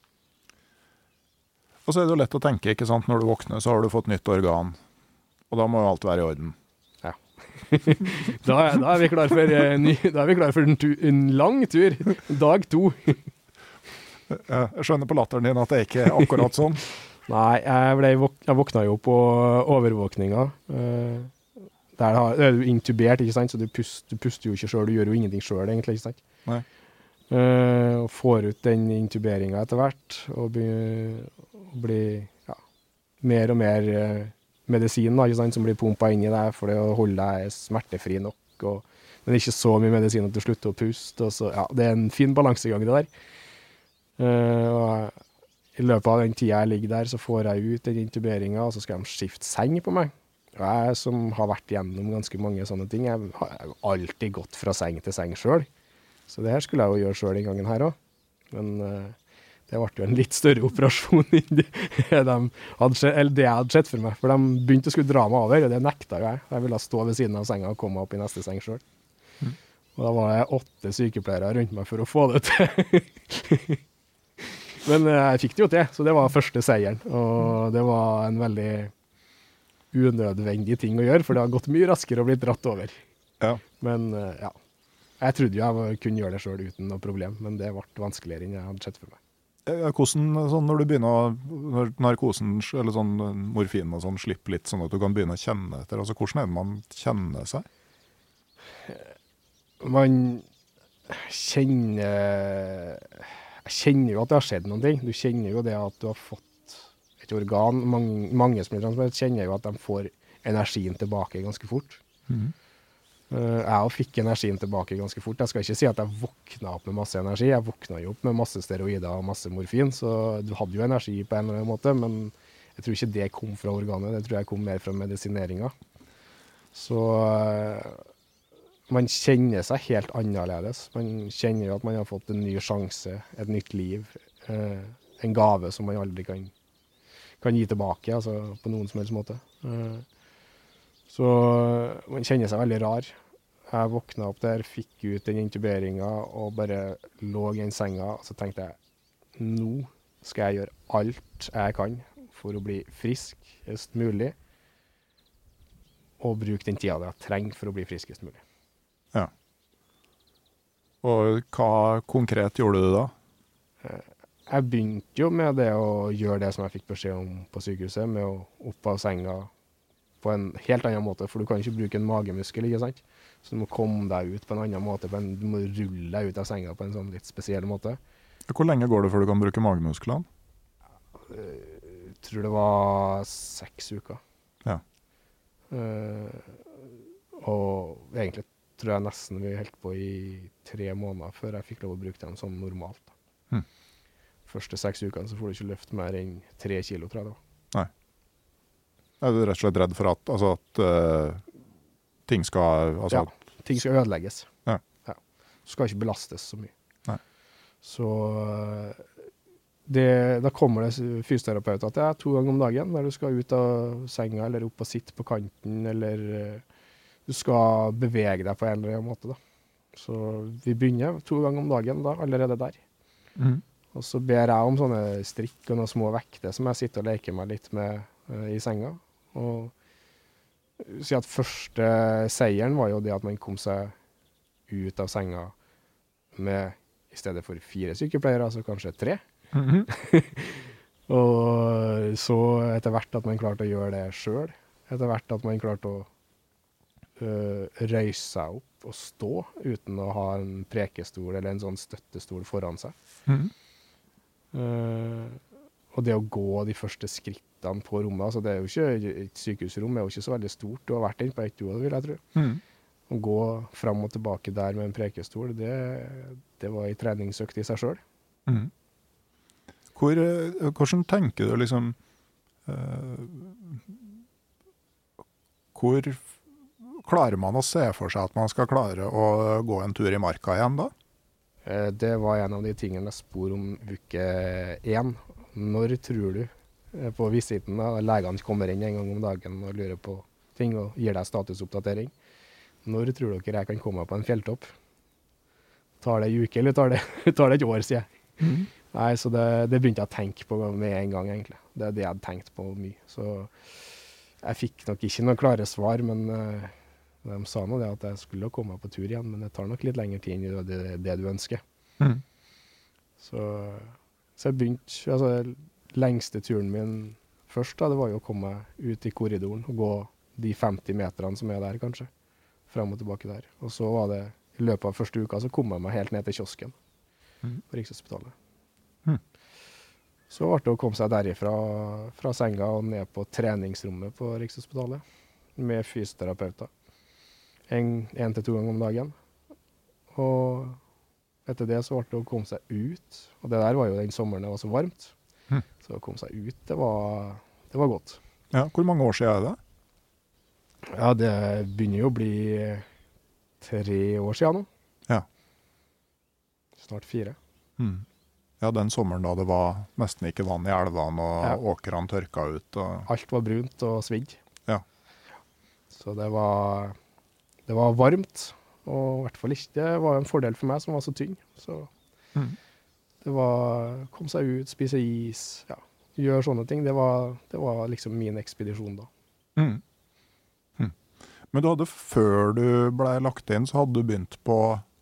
Og så det jo lett å tenke, ikke sant? Når du våkner, så har du fått nytt organ, og da må jo alt være i orden. Ja. Da vi klar for en lang tur. Dag 2. Jeg skjønner på latteren din at det ikke akkurat sånn. Nei, jeg våkna jo på overvåkninga. Der du intubert, ikke sant? Så du puster jo ikke selv, du gjør jo ingenting selv egentlig, ikke sant? Nei. Og får ut den intuberinga etter hvert, og blir mer og mer medisin da, ikke sant, som blir pumpet inn i deg for å holde deg smertefri nok, men ikke så mye medisin at du slutter å puste, og så, det en fin balansegang det der. Og i løpet av den tiden jeg ligger der, så får jeg ut den intuberinga, og så skal de skifte seng på meg. Og jeg som har vært gjennom ganske mange sånne ting, jeg har alltid gått fra seng til seng selv. Så det her skulle jeg jo gjøre selv den gangen her også. Men det ble jo en litt større operasjon enn det jeg hadde sett for meg. For de begynte å skulle dra meg over, og det nekta jo jeg. Jeg ville stå ved siden av senga og komme opp i neste seng selv. Og da var det 8 sykepleiere rundt meg for å få det til. Men jeg fikk det jo til, så det var første seieren. Og det var en veldig unødvendig ting å gjøre, for det har gått mye raskere å bli dratt over. Ja. Men jeg trodde jo jeg kunne gjøre det selv uten noe problem, men det ble vanskeligere enn jeg hadde sett for meg. Hvordan, sånn, når du begynner når narkosen, eller sånn morfin og sånn, slipper litt sånn at du kan begynne å kjenne etter, altså hvordan det man kjenner seg? Man kjenner jo at det har skjedd noen ting. Du kjenner jo det at du har fått et organ. Mange som blir transplantert kjenner jo at de får energien tilbake ganske fort. Jeg fikk energien tilbake ganske fort. Jeg skal ikke si at jeg våkna opp med masse energi. Jeg våkna jo opp med masse steroider og masse morfin, så du hadde jo energi på en eller annen måte, men jeg tror ikke det kom fra organet. Det tror jeg kom mer fra medisineringa. Så man kjenner seg helt annerledes. Man kjenner jo at man har fått en ny sjanse, et nytt liv, en gave som man aldri kan gi tilbake, altså på noen som helst måte. Så man kjenner seg veldig rar. Jeg våkna opp der, fikk ut den intuberinga og bare lå i en senga, og så tenkte jeg, nå skal jeg gjøre alt jeg kan for å bli friskest mulig, og bruke den tida jeg trenger for å bli friskest mulig. Ja. Og hva konkret gjorde du da? Jeg begynte jo med det å gjøre det som jeg fikk beskjed om på sykehuset, med å opp av senga på en helt annen måte, for du kan ikke bruke en magemuskel, ikke sant? Så du må komme deg ut på en annen måte, du må rulle deg ut av senga på en sånn litt spesiell måte. Hvor lenge går det før du kan bruke magemusklene? Jeg tror det var 6 uker. Ja. Og egentlig tror jeg nesten vi holdt på i 3 måneder før jeg fikk lov å bruke dem sånn normalt. Første 6 ukene så får du ikke løfte mer enn 3 kilo, tror jeg det var. Nei. Er du rett og slett redd for at ting skal... ja, ting skal ødelegges. Ja. Ja. Du skal ikke belastes så mye. Nei. Så da kommer det fysioterapeuter til deg 2 ganger om dagen, når du skal ut av senga, eller opp og sitte på kanten, eller du skal bevege deg på en eller annen måte. Da. Så vi begynner 2 ganger om dagen da, allerede der. Og så ber jeg om sånne strikk og noen små vekter som jeg sitter og leker meg litt med i senga. Og si at første seieren var jo det at man kom seg ut av senga med, i stedet for 4 sykepleiere, altså kanskje 3. Og så etter hvert at man klarte å gjøre det selv. Etter hvert at man klarte å røyse seg opp og stå uten å ha en prekestol eller en sånn støttestol foran seg. Og det å gå de første skrittene på rommet, altså det er jo ikke, et sykehusrom er jo ikke så veldig stort, du har vært inne på et år, vil jeg tro. Å gå fram og tilbake der med en prekestol, det var en treningsøkt i seg selv. Hvordan tenker du liksom, hvor klarer man å se for seg at man skal klare å gå en tur i marka igjen da? Det var en av de tingene jeg spor om uke 1. Når tror du på visiten da, legene kommer inn en gang om dagen og lurer på ting og gir deg statusoppdatering? Når tror dere jeg kan komme på en fjelltopp? Tar det en uke, eller tar det et år, sier jeg? Nei, så det begynte jeg å tenke på med en gang, egentlig. Det er det jeg hadde tenkt på mye. Så jeg fikk nok ikke noen klare svar, men de sa nå det at jeg skulle komme på tur igjen, men det tar nok litt lengre tid enn det du ønsker. Så jeg begynte, altså lengste turen min først da, det var jo å komme ut i korridoren og gå de 50 meterne som er der kanskje, frem og tilbake der. Og så var det, i løpet av første uka, så kom jeg meg helt ned til kiosken på Rikshospitalet. Så ble det å komme seg derifra, fra senga og ned på treningsrommet på Rikshospitalet, med fysioterapeuter. 1 til 2 ganger om dagen. Og etter det så ble det å komme seg ut. Og det der var jo den sommeren det var så varmt. Så å komme seg ut, det var godt. Ja, hvor mange år siden er det? Ja, det begynner jo å bli 3 år siden nå. Ja. Snart 4. Ja, den sommeren da det var nesten ikke vann i elvene, og åkrene tørka ut. Og... Alt var brunt og svidd. Ja. Så det var varmt, og i hvert fall ikke, det var en fordel for meg som var så tynn. Så det var, kom seg ut, spise is, ja, gjøre sånne ting. Det var liksom min ekspedisjon da. Men du hadde, før du ble lagt inn, så hadde du begynt på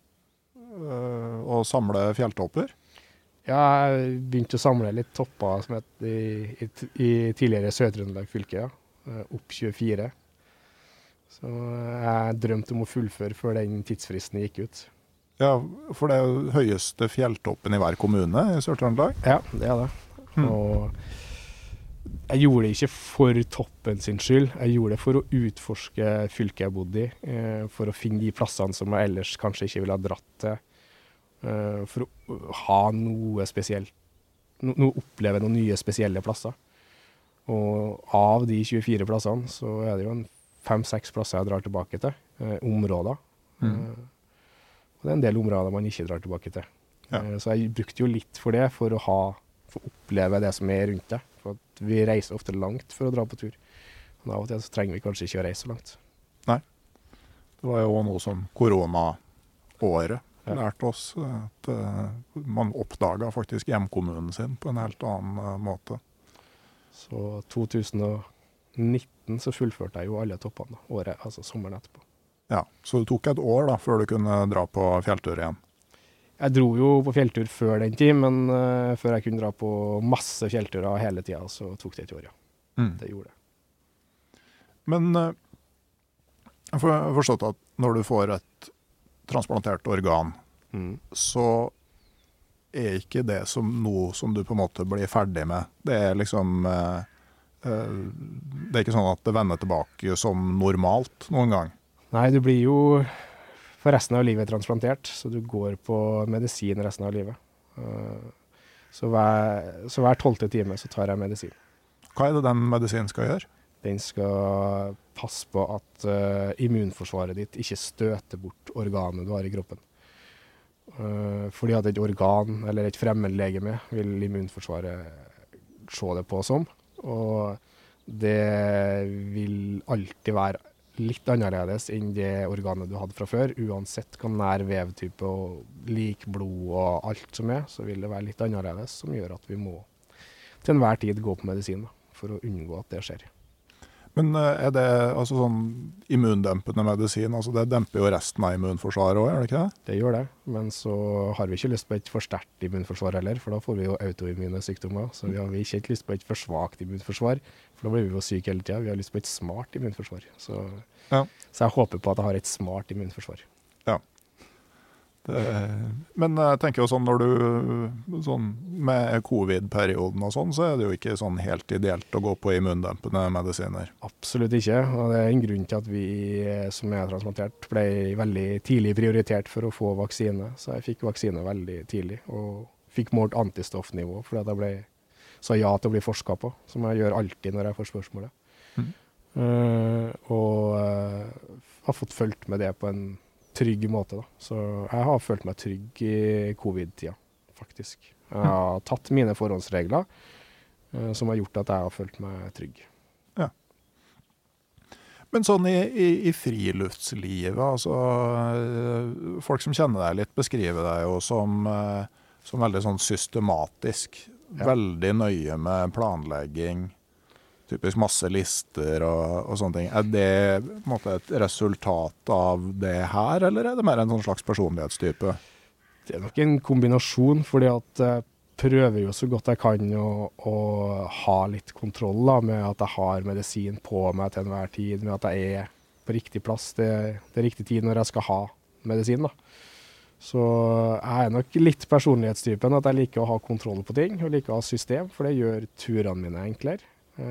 å samle fjelltopper? Ja, jeg begynte å samle litt topper som het i tidligere Sør-Trøndelag fylke, ja. Opp 24. Så jeg drømte om å fullføre før den tidsfristen gikk ut. Ja, for det er jo høyeste fjelltoppen i hver kommune i Sør-Trøndelag. Ja, det er det. Og jeg gjorde det ikke for toppen sin skyld. Jeg gjorde det for å utforske fylket jeg bodde i, for å finne de plassene som jeg ellers kanskje ikke ville ha dratt til. For å ha noe spesielt, oppleve noen nye spesielle plasser. Og av de 24 plassene så er det jo 5-6 plasser jeg drar tilbake til, områder. Og det er en del områder man ikke drar tilbake til. Ja. Så jeg brukte jo litt for det, for å oppleve det som er rundt det. For at vi reiser ofte langt for å dra på tur. Men av og til så trenger vi kanskje ikke å reise så langt. Nei. Det var jo noe som koronaåret lærte oss, at man oppdaget faktisk hjemkommunen sin på en helt annen måte. Så 2019 så fullførte jeg jo alle toppene, året, altså sommeren etterpå. Ja, så det tok et år da, før du kunne dra på fjelltur igjen? Jeg dro jo på fjelltur før den tid, men før jeg kunne dra på masse fjellturer hele tiden, så tok det et år, ja. Det gjorde det. Men jeg har forstått at når du får et transplantert organ, så ikke det som noe som du på en måte blir ferdig med. Det liksom, det ikke sånn at det vender tilbake som normalt noen gang. Nei, du blir jo for resten av livet transplantert, så du går på medisin resten av livet. Så hver 12. time så tar jeg medisin. Hva det den medisinen skal gjøre? Den skal passe på at immunforsvaret ditt ikke støter bort organet du har i kroppen. Fordi at et organ eller et fremmedlegeme vil immunforsvaret se det på som, og det vil alltid være litt annerledes enn det organet du hadde fra før. Uansett hva nær vevtype og lik blod og alt som så vil det være litt annerledes, som gjør at vi må til enhver tid gå på medisin da, for å unngå at det skjer. Men det altså sånn immundempende medisin, altså det demper jo resten av immunforsvaret også, det ikke det? Det gjør det, men så har vi ikke lyst på et for sterkt immunforsvar heller, for da får vi jo autoimmune sykdommer, så vi har ikke lyst på et for svagt immunforsvar, for da blir vi jo syke hele tiden. Vi har lyst på et smart immunforsvar, så jeg håper på at jeg har et smart immunforsvar. Ja. Men jeg tenker jo sånn når du sånn med covid-perioden og sånn, så det jo ikke sånn helt ideelt å gå på immundempende medisiner. Absolutt ikke, og det en grunn til at vi som transplantert ble veldig tidlig prioritert for å få vaksine. Så jeg fikk vaksine veldig tidlig og fikk målt antistoffnivå fordi at jeg sa ja til å bli forsket på, som jeg gjør alltid når jeg får spørsmålet. Og har fått følt med det på en trygg måte da. Så jeg har følt meg trygg i covid-tida, faktisk. Jeg har tatt mine forhåndsregler, som har gjort at jeg har følt meg trygg. Ja. Men sånn i friluftslivet, altså, folk som kjenner deg litt beskriver deg jo som veldig sånn systematisk, veldig nøye med planlegging, typisk masse lister og sånne ting. Det på en måte et resultat av det her, eller det mer en sånn slags personlighetstype? Det nok en kombinasjon, fordi at jeg prøver jo så godt jeg kan å ha litt kontroll da, med at jeg har medisin på meg til enhver tid, med at jeg på riktig plass til riktig tid når jeg skal ha medisin da. Så jeg nok litt personlighetstypen at jeg liker å ha kontroll på ting, og liker å ha system, for det gjør turene mine enklere.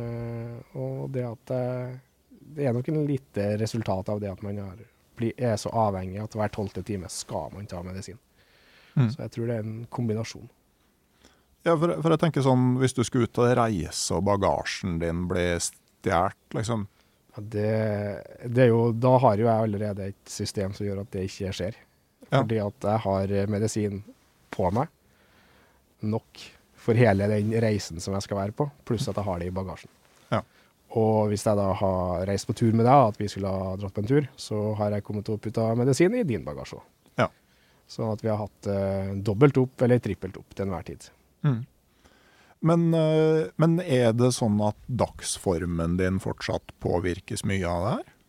Og det at det nok en lite resultat av det at man så avhengig at hver 12. time skal man ta medisin. Så jeg tror det en kombinasjon. Ja, for jeg tenker sånn, hvis du skulle ut og reise og bagasjen din blir stjert, liksom. Ja, det jo, da har jo jeg allerede et system som gjør at det ikke skjer. Fordi at jeg har medisin på meg nok for hele den reisen som jeg skal være på, pluss at jeg har det i bagasjen. Ja. Og hvis jeg da har reist på tur med deg, at vi skulle ha dratt på en tur, så har jeg kommet til å putte medisin i din bagasje også. Ja. Sånn at vi har hatt dobbelt opp eller trippelt opp til enhver tid. Men det sånn at dagsformen din fortsatt påvirkes mye av det her?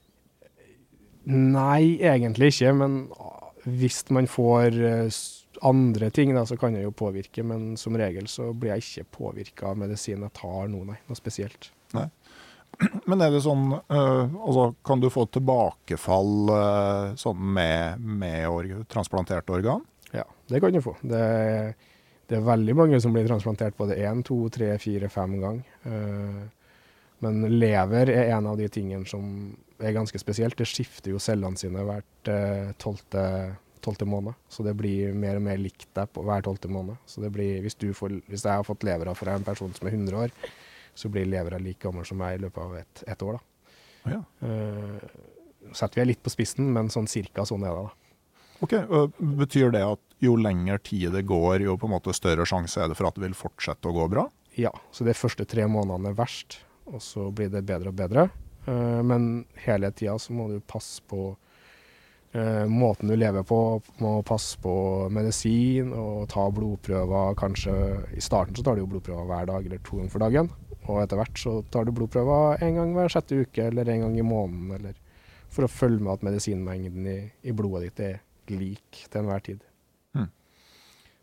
Nei, egentlig ikke, men hvis man får andre ting da, så kan det jo påvirke, men som regel så blir jeg ikke påvirket av medisin jeg tar noe spesielt. Nei. Men det sånn, altså, kan du få tilbakefall sånn med transplantert organ? Ja, det kan du få. Det veldig mange som blir transplantert både 1, 2, 3, 4, 5 ganger. Men lever en av de tingene som ganske spesielt. Det skifter jo cellene sine hvert 12. måned, så det blir mer og mer likt deg på hver 12. måned. Så det blir, hvis jeg har fått levera fra en person som 100 år, så blir levera like gammel som meg i løpet av et år. Da. Ja. Setter vi litt på spissen, men sånn cirka sånn det da. Ok, og betyr det at jo lengre tid det går, jo på en måte større sjanse det for at det vil fortsette å gå bra? Ja, så de første 3 månedene verst, og så blir det bedre og bedre. Men hele tiden så må du passe på måten du lever på, må passe på medisin og ta blodprøver. Kanskje i starten så tar du jo blodprøver hver dag eller 2 ganger for dagen, og etter hvert så tar du blodprøver 1 gang hver 6. uke eller 1 gang i måneden, eller for å følge med at medisinmengden i blodet ditt lik til enhver tid.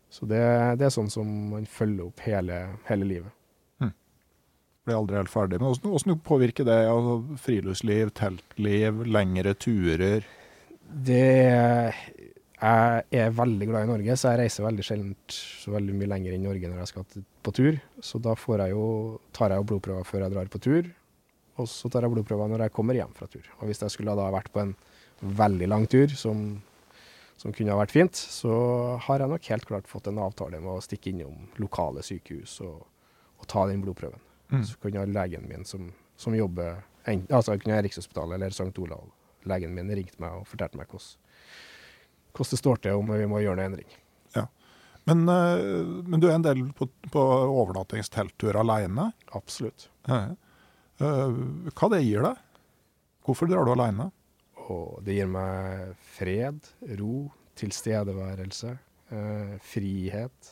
Så det er sånn som man følger opp hele livet. Blir aldri helt ferdig. Men hvordan påvirker det friluftsliv, teltliv, lengre turer? Jeg er veldig glad i Norge, så jeg reiser veldig sjeldent så veldig mye lenger i Norge når jeg skal på tur. Så da tar jeg blodprøver før jeg drar på tur, og så tar jeg blodprøver når jeg kommer hjem fra tur. Og hvis jeg skulle da vært på en veldig lang tur, som kunne ha vært fint, så har jeg nok helt klart fått en avtale med å stikke innom lokale sykehus og ta den blodprøven. Så kunne legen min som jobber, kunne jeg Rikshospitalet eller St. Olav, legen min ringte meg og fortalte meg hvordan det står til om vi må gjøre en endring. Ja. Men du er en del på overnattingstelttur alene? Absolutt. Ja. Hva det gir deg? Hvorfor drar du alene? Og det gir meg fred, ro, tilstedeværelse, frihet.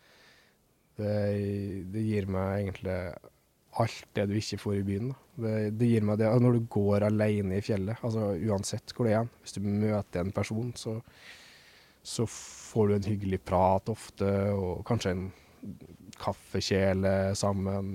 Det gir meg egentlig alt det du ikke får i byen. Det gir meg det når du går alene i fjellet, altså uansett hvor det er. Hvis du møter en person, så får du en hyggelig prat ofte, og kanskje en kaffekjele sammen.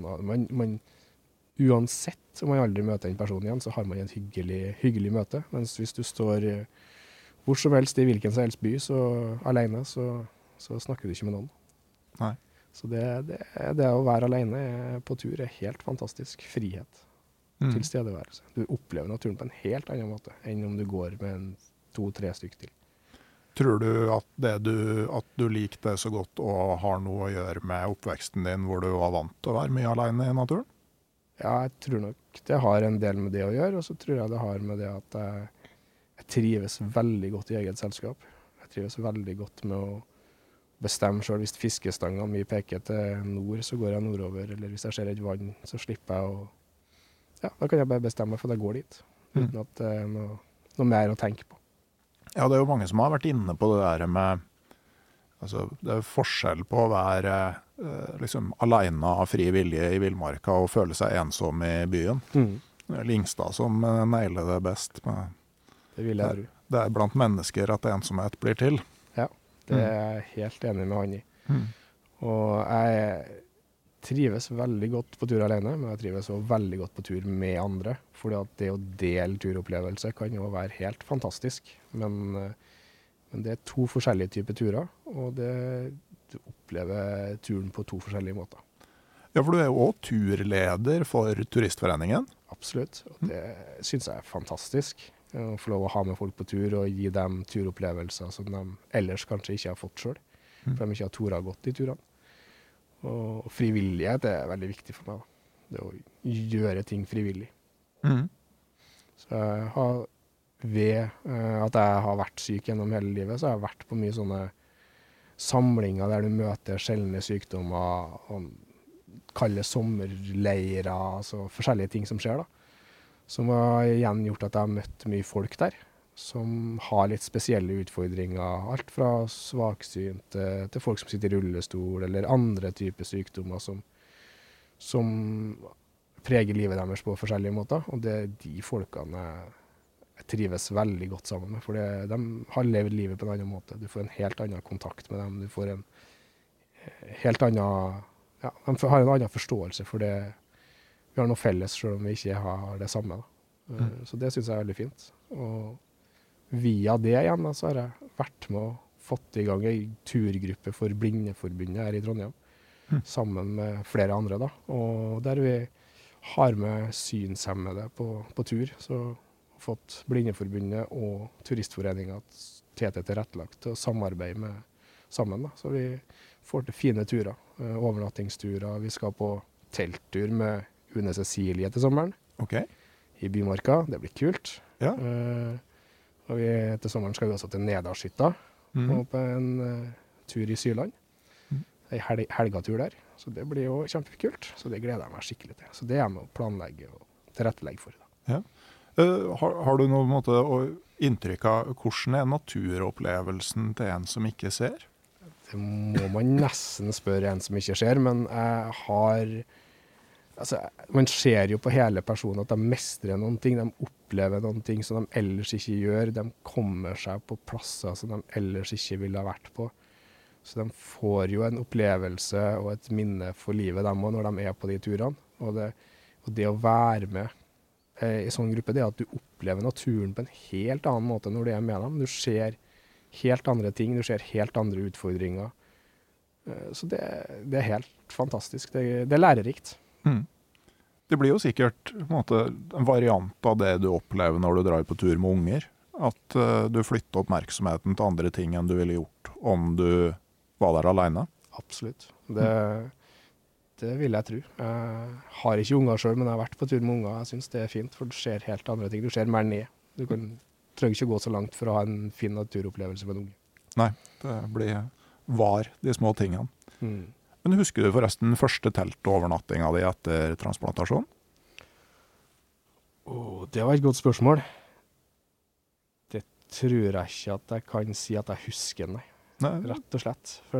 Uansett om man aldri møter en person igjen, så har man en hyggelig møte. Mens hvis du står hvor som helst i hvilken som helst by alene, så snakker du ikke med noen. Nei. Så det å være alene på tur er helt fantastisk. Frihet, tilstedeværelse. Du opplever naturen på en helt annen måte enn om du går med 2-3 stykker til. Tror du at du liker det så godt og har noe å gjøre med oppveksten din, hvor du var vant til å være mye alene i naturen? Ja, jeg tror nok det har en del med det å gjøre, og så tror jeg det har med det at jeg trives veldig godt i eget selskap. Jeg trives veldig godt med å bestemme selv. Hvis fiskestangene mye peker til nord, så går jeg nordover, eller hvis jeg ser et vann, så slipper jeg da kan jeg bare bestemme meg for at jeg går dit, uten at det er noe mer å tenke på. Ja, det er jo mange som har vært inne på det der med, altså det er forskjell på å være liksom alene av fri vilje i villmarka og føle seg ensom i byen. Lingstad som nailer det best. Det vil jeg tro. Det er blant mennesker at ensomhet blir til. Det er jeg helt enig med han i. Og jeg trives veldig godt på tur alene, men jeg trives også veldig godt på tur med andre. Fordi at det å dele turopplevelse kan jo være helt fantastisk. Men det er 2 forskjellige typer turer, og du opplever turen på 2 forskjellige måter. Ja, for du er jo også turleder for Turistforeningen. Absolutt, og det synes jeg er fantastisk. Å få lov å ha med folk på tur og gi dem turopplevelser som de ellers kanskje ikke har fått selv, for de ikke har tort gått i turene. Og frivillighet er veldig viktig for meg, da. Det å gjøre ting frivillig. Så jeg har, ved at jeg har vært syk gjennom hele livet, så har jeg vært på mye sånne samlinger der du møter sjeldne sykdommer, kalde sommerleirer, altså forskjellige ting som skjer da. Som har igjen gjort at jeg har møtt mye folk der, som har litt spesielle utfordringer. Alt fra svaksynt til folk som sitter i rullestol, eller andre typer sykdommer som preger livet deres på forskjellige måter. Og det er de folkene jeg trives veldig godt sammen med, for de har levd livet på en annen måte. Du får en helt annen kontakt med dem, du får en helt annen, de har en annen forståelse for det. Vi har noe felles, selv om vi ikke har det samme. Så det synes jeg er veldig fint. Og via det igjen så har jeg vært med og fått i gang en turgruppe for Blindeforbundet her i Trondheim, sammen med flere andre da. Og der vi har med synshemmede på tur, så har fått Blindeforbundet og Turistforeningen tilrettelagt til å samarbeide sammen da. Så vi får til fine turer, overnattingsturer. Vi skal på telttur med Une Cecilie til sommeren, i Bymarka. Det blir kult. Ja. Og til sommeren skal vi også til Nedalshytta, og på en tur i Sørland. En helgatur der. Så det blir jo kjempekult. Så det gleder jeg meg skikkelig til. Så det er jeg med å planlegge og tilrettelegge for. Da. Ja. Har du noen inntrykk av hvordan er naturopplevelsen til en som ikke ser? Det må man nesten spørre en som ikke ser, men jeg har... Altså, man ser jo på hele personen at de mestrer noen ting, de opplever noen ting som de ellers ikke gjør, de kommer seg på plasser som de ellers ikke ville ha vært på. Så de får jo en opplevelse og et minne for livet dem også når de på de turene. Og det å være med i sånn gruppe, det at du opplever naturen på en helt annen måte når du med dem. Du ser helt andre ting, du ser helt andre utfordringer. Så det helt fantastisk. Det lærerikt. Det blir jo sikkert på en måte en variant av det du opplever når du drar på tur med unger. At du flytter oppmerksomheten til andre ting enn du ville gjort om du var der alene. Absolutt. Det vil jeg tro. Jeg har ikke unger selv, men jeg har vært på tur med unger. Jeg synes det fint, for du ser helt andre ting. Du ser mer ned. Du trenger ikke gå så langt for å ha en fin naturopplevelse med en unge. Nei, det var de små tingene. Men husker du forresten første teltovernattinga di etter transplantasjon? Det var et godt spørsmål. Det tror jeg ikke at jeg kan si at jeg husker, nei. Rett og slett. For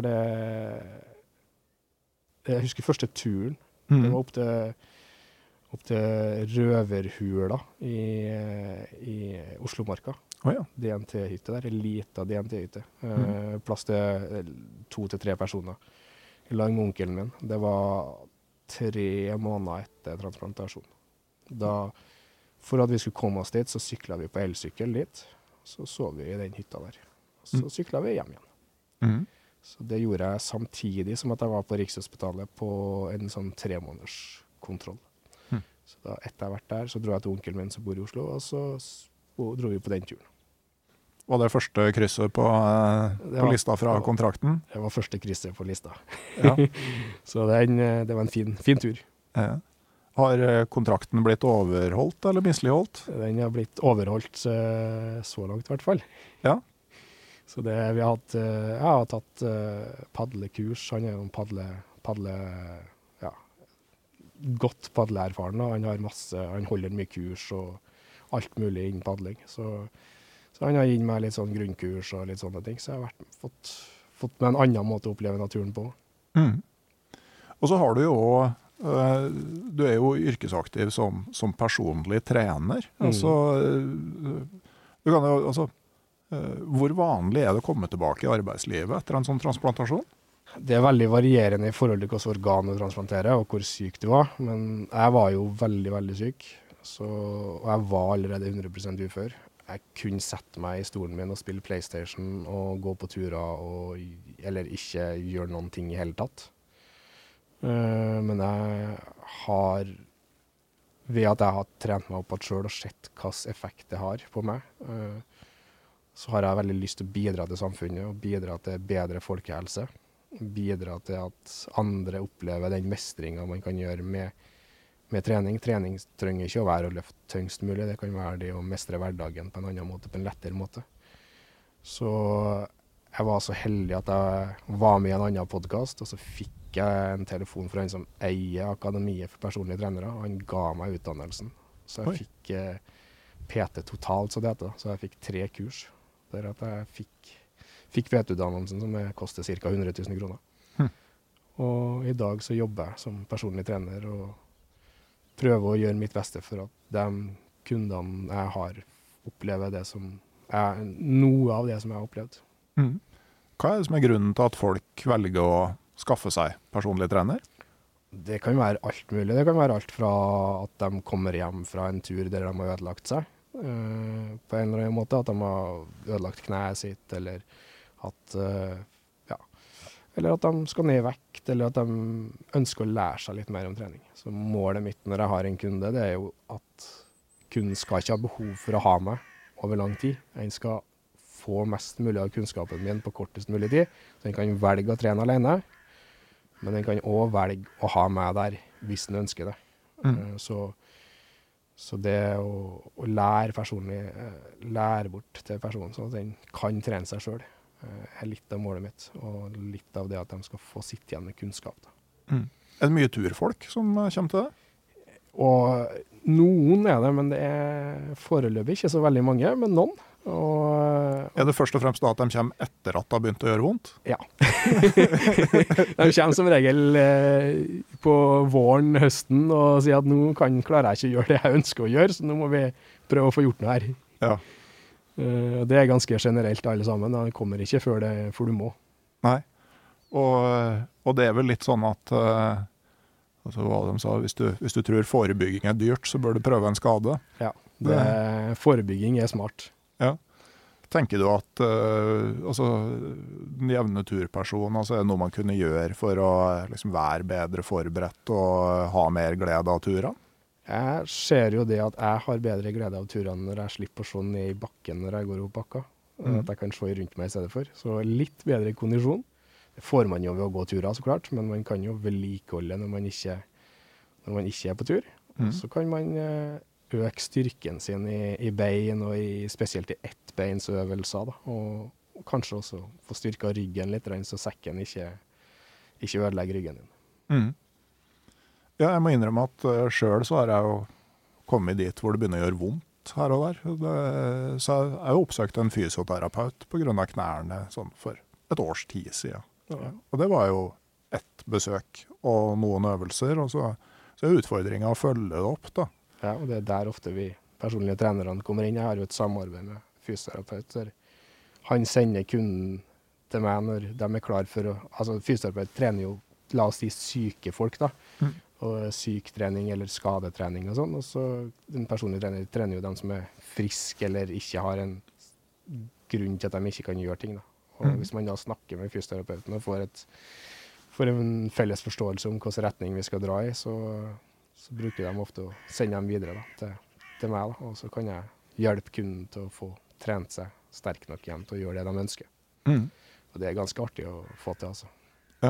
jeg husker første turen. Det var opp til Røverhula i Oslomarka. DNT-hytte der, en liten DNT-hytte. Plass til 2 til 3 personer. I lag med onkelen min. Det var 3 måneder etter transplantasjon. For at vi skulle komme oss dit, så syklet vi på elsykkel dit. Så vi i den hytta der. Så syklet vi hjem igjen. Så det gjorde jeg samtidig som at jeg var på Rikshospitalet på en sånn 3 måneders kontroll. Så da etter jeg vært der, så dro jeg til onkelen min som bor i Oslo, og så dro vi på den turen. Var det første krysset på lista fra kontrakten? Det var første krysset på lista. Ja. Så det var en fin tur. Har kontrakten blitt overholdt eller misligholdt? Den har blitt overholdt så langt i hvert fall. Ja. Så jeg har tatt padlekurs. Han er jo godt padleerfaren. Han holder mye kurs og alt mulig innen padling. Så han har gitt meg litt sånn grunnkurs og litt sånne ting. Så jeg har fått med en annen måte å oppleve naturen på. Og så har du jo du er jo yrkesaktiv som personlig trener. Hvor vanlig er det å komme tilbake i arbeidslivet etter en sånn transplantasjon? Det er veldig varierende i forhold til hvilket organ du transplanterer og hvor syk du var. Men jeg var jo veldig, veldig syk. Og jeg var allerede 100% ufør. Jeg kunne sette meg i stolen min og spille PlayStation og gå på turer eller ikke gjøre noen ting i hele tatt. Men ved at jeg har trent meg opp selv og sett hvilken effekt det har på meg, så har jeg veldig lyst til å bidra til samfunnet og bidra til bedre folkehelse. Bidra til at andre opplever den mestringen man kan gjøre med trening. Trening trenger ikke å være å løfte tyngst mulig, det kan være det å mestre hverdagen på en annen måte, på en lettere måte. Så jeg var så heldig at jeg var med i en annen podcast, og så fikk jeg en telefon fra en som eier Akademiet for personlige trenere, og han ga meg utdannelsen. Så jeg fikk PT totalt, så det heter. Så jeg fikk 3 kurs, der at jeg fikk PT-utdannelsen som koster ca. 100 000 kroner. Og i dag så jobber jeg som personlig trener, og prøver å gjøre mitt beste for at de kundene jeg har, opplever det som noe av det som jeg har opplevd. Hva er det som er grunnen til at folk velger å skaffe seg personlig trener? Det kan være alt mulig. Det kan være alt fra at de kommer hjem fra en tur der de har ødelagt seg, på en eller annen måte, at de har ødelagt kneet sitt, eller at de skal ned i vekt, eller at de ønsker å lære seg litt mer om trening. Så målet mitt når jeg har en kunde, det er jo at kunden skal ikke ha behov for å ha meg over lang tid. En skal få mest mulig av kunnskapen min på kortest mulig tid. Så en kan velge å trene alene, men en kan også velge å ha meg der hvis en ønsker det. Så det å lære bort til personen, sånn at den kan trene seg selv, er litt av målet mitt, og litt av det at de skal få sitte igjen med kunnskap. Er det mye turfolk som kommer til det? Og noen er det, men det er foreløpig ikke så veldig mange, men noen. Er det først og fremst da at de kommer etter at det har begynt å gjøre vondt? Ja. De kommer som regel på våren, høsten, og sier at nå klarer jeg ikke å gjøre det jeg ønsker å gjøre, så nå må vi prøve å få gjort noe her. Ja. Det er ganske generelt alle sammen. Det kommer ikke før du må. Nei. Og det vel litt sånn at altså hva de sa, hvis du tror forebygging dyrt, så bør du prøve en skade. Ja, forebygging smart. Ja. Tenker du at altså, den jevne turperson, altså, er det noe man kunne gjøre for å liksom, være bedre forberedt og ha mer glede av turene? Jeg ser jo det at jeg har bedre glede av turene når jeg slipper å se ned i bakken når jeg går opp bakka. At jeg kan se rundt meg i stedet for. Så litt bedre kondisjon. Det får man jo ved å gå turer, så klart, men man kan jo vedlikeholde når man ikke er på tur. Så kan man øke styrken sin i bein, og spesielt i ettbeinsøvelser, da. Og kanskje også få styrket ryggen litt, så sekken ikke ødelegger ryggen din. Ja, jeg må innrømme at selv så har jeg jo kommet dit hvor det begynner å gjøre vondt her og der. Så jeg har jo oppsøkt en fysioterapeut på grunn av knærne sånn for et års tid siden. Ja. Og det var jo ett besøk og noen øvelser, og så er utfordringen å følge det opp, da. Ja, og det er der ofte vi personlige trenerne kommer inn. Jeg har jo et samarbeid med fysioterapeut, der han sender kunden til meg når de er klar for å... Altså, fysioterapeut trener jo, la oss si, syke folk, da. Og syketrening eller skadetrening og sånn. Og så den personlige trener jo dem som er friske eller ikke har en grunn til at de ikke kan gjøre ting, da. Og hvis man da snakker med fysioterapeuten og får en felles forståelse om hvilken retning vi skal dra i, så bruker de ofte å sende dem videre da, til meg, da. Og så kan jeg hjelpe kunden til å få trent seg sterk nok igjen til å gjøre det de ønsker. Og det er ganske artig å få til, altså. Ja.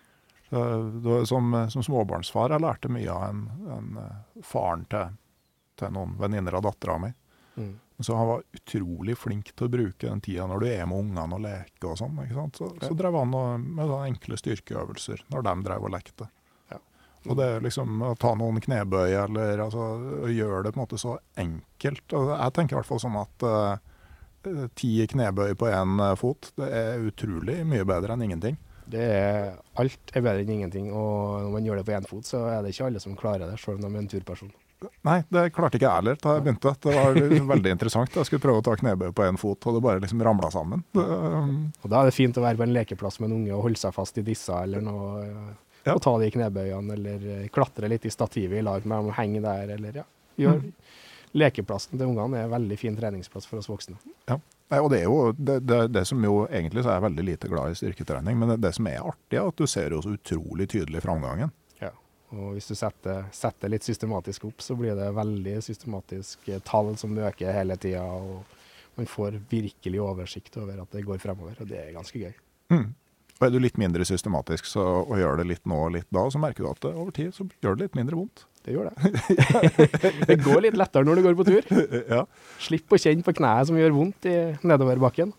Som småbarnsfar, jeg lærte mye av en faren til noen venninner av datteren min. Så han var utrolig flink til å bruke den tiden når du er med ungene og leker og sånn, ikke sant? Så drev han med enkle styrkeøvelser når de drev og lekte. Ja. Og det er liksom å ta noen knebøy, eller altså, å gjøre det på en måte så enkelt. Og jeg tenker i hvert fall sånn at 10 knebøy på en fot, det er utrolig mye bedre enn ingenting. Alt er bedre enn ingenting, og når man gjør det på en fot, så er det ikke alle som klarer det, selv om de er en turperson. Nei, det klarte ikke jeg heller da jeg begynte. Det var veldig interessant. Jeg skulle prøve å ta knebøy på en fot, og det bare liksom ramlet sammen. Og da er det fint å være på en lekeplass med en unge og holde seg fast i dissa eller noe, og ta de knebøyene, eller klatre litt i stativet i lag med dem og henge der, eller lekeplassen til ungene er en veldig fin treningsplass for oss voksne. Ja. Nei, og det er jo det som jo egentlig så er veldig lite glad i styrketrening, men det som er artig er at du ser jo så utrolig tydelig framgangen. Og hvis du setter litt systematisk opp, så blir det veldig systematisk tall som øker hele tiden, og man får virkelig oversikt over at det går fremover, og det er ganske gøy. Og er du litt mindre systematisk og gjør det litt nå og litt da, så merker du at over tid så gjør det litt mindre vondt. Det gjør det. Det går litt lettere når du går på tur. Ja. Slipp å kjenne på kneet som gjør vondt nedover bakken.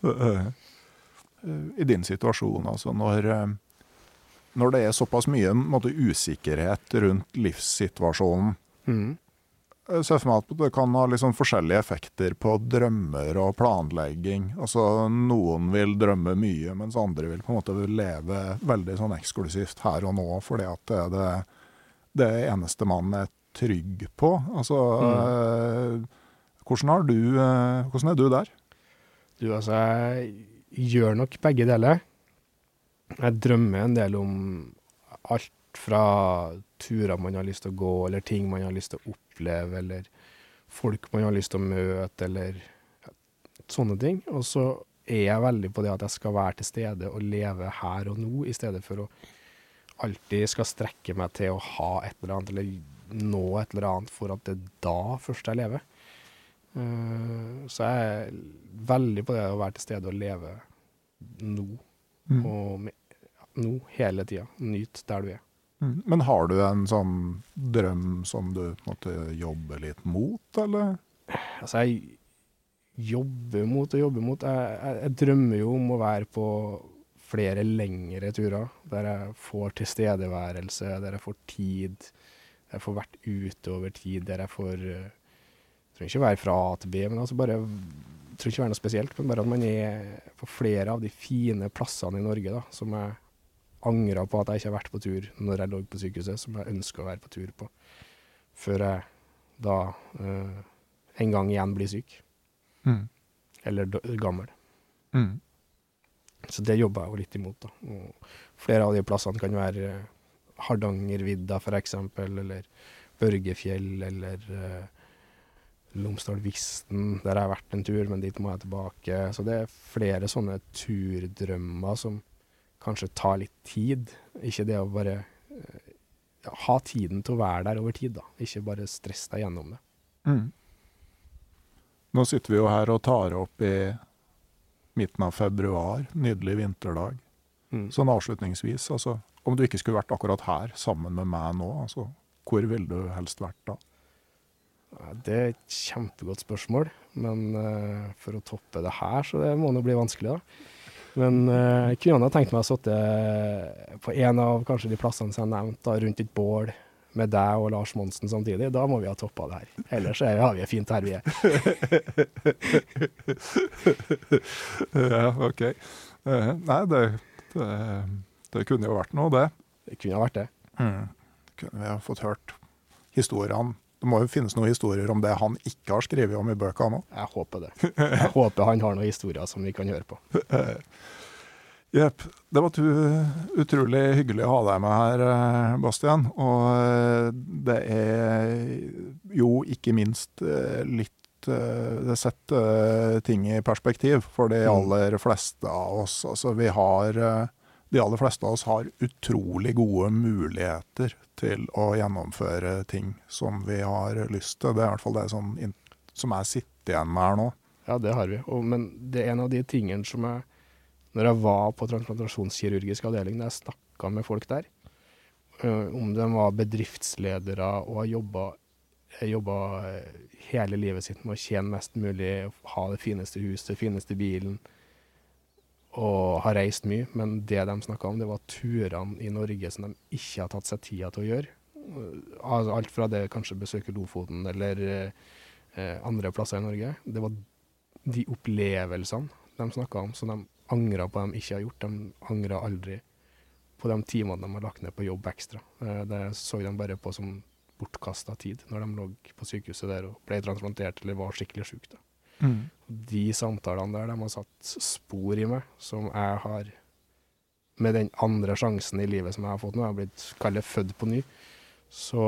I din situasjon, altså, når det er såpass mye usikkerhet rundt livssituasjonen, så jeg for meg at det kan ha liksom forskjellige effekter på drømmer og planlegging. Altså, noen vil drømme mye, mens andre vil på en måte leve veldig sånn eksklusivt her og nå, fordi at det er det eneste man er trygg på. Altså, hvordan er du der? Altså, jeg gjør nok begge deler. Jeg drømmer en del om alt fra turer man har lyst til å gå, eller ting man har lyst til å oppleve, eller folk man har lyst til å møte, eller sånne ting. Og så er jeg veldig på det at jeg skal være til stede og leve her og nå, i stedet for å alltid skal strekke meg til å ha et eller annet, eller nå et eller annet, for at det er da først jeg lever. Så jeg er veldig på det å være til stede og leve nå. Og nå hele tiden. Nyt der du er. Men har du en sånn drøm som du måtte jobbe litt mot, eller? Altså, jeg jobber mot. Jeg drømmer jo om å være på flere lengre turer, der jeg får tilstedeværelse, der jeg får tid, der jeg får vært ute over tid, der jeg får, jeg trenger ikke være fra A til B, men altså bare, jeg tror ikke være noe spesielt, men bare at man er på flere av de fine plassene i Norge da, som jeg angrer på at jeg ikke har vært på tur når jeg lå på sykehuset, som jeg ønsker å være på tur på, før jeg da en gang igjen blir syk. Eller gammel. Så det jobber jeg jo litt imot da. Og flere av de plassene kan være Hardangervidda for eksempel, eller Børgefjell, eller Lomsdal-Visten, der har jeg vært en tur, men dit må jeg tilbake. Så det er flere sånne turdrømmer som kanskje tar litt tid. Ikke det å bare ha tiden til å være der over tid da. Ikke bare stresse deg gjennom det. Nå sitter vi jo her og tar opp i midten av februar, nydelig vinterdag. Sånn avslutningsvis, altså, om du ikke skulle vært akkurat her sammen med meg nå, altså, hvor ville du helst vært da? Det er et kjempegodt spørsmål, men for å toppe det her, så det må nå bli vanskelig da. Men jeg kunne ha tenkt meg å sitte på en av kanskje de plassene som jeg nevnte, da, rundt et bål med deg og Lars Monsen samtidig. Da må vi ha toppet det her. Ellers har vi fint her vi er. Ja, ok. Nei, det kunne jo vært noe, det. Det kunne ha vært det. Kunne vi ha fått hørt historiene. Det må jo finnes noen historier om det han ikke har skrevet om i bøkene nå. Jeg håper det. Jeg håper han har noen historier som vi kan høre på. Jepp. Det var utrolig hyggelig å ha deg med her, Bastian. Og det er jo ikke minst litt det setter ting i perspektiv for de aller fleste av oss. Altså de aller fleste av oss har utrolig gode muligheter til å gjennomføre ting som vi har lyst til. Det er i hvert fall det som jeg sitter igjen med her nå. Ja, det har vi. Men det er en av de tingene som når jeg var på transplantasjonskirurgisk avdeling, da jeg snakket med folk der, om de var bedriftsledere og har jobbet hele livet sitt med å tjene mest mulig, ha det fineste huset, det fineste bilen, og har reist mye, men det de snakket om, det var turene i Norge som de ikke har tatt seg tida til å gjøre. Altså, alt fra det kanskje besøke Lofoten eller andre plasser i Norge. Det var de opplevelsene de snakket om, som de angret på de ikke har gjort. De angret aldri på de timene de har lagt ned på jobb ekstra. Det så de bare på som bortkastet tid når de lå på sykehuset der og ble transplantert eller var skikkelig syk da. De samtalene der, de har satt spor i meg, som jeg har, med den andre sjansen i livet som jeg har fått nå, jeg har blitt kallet født på ny, så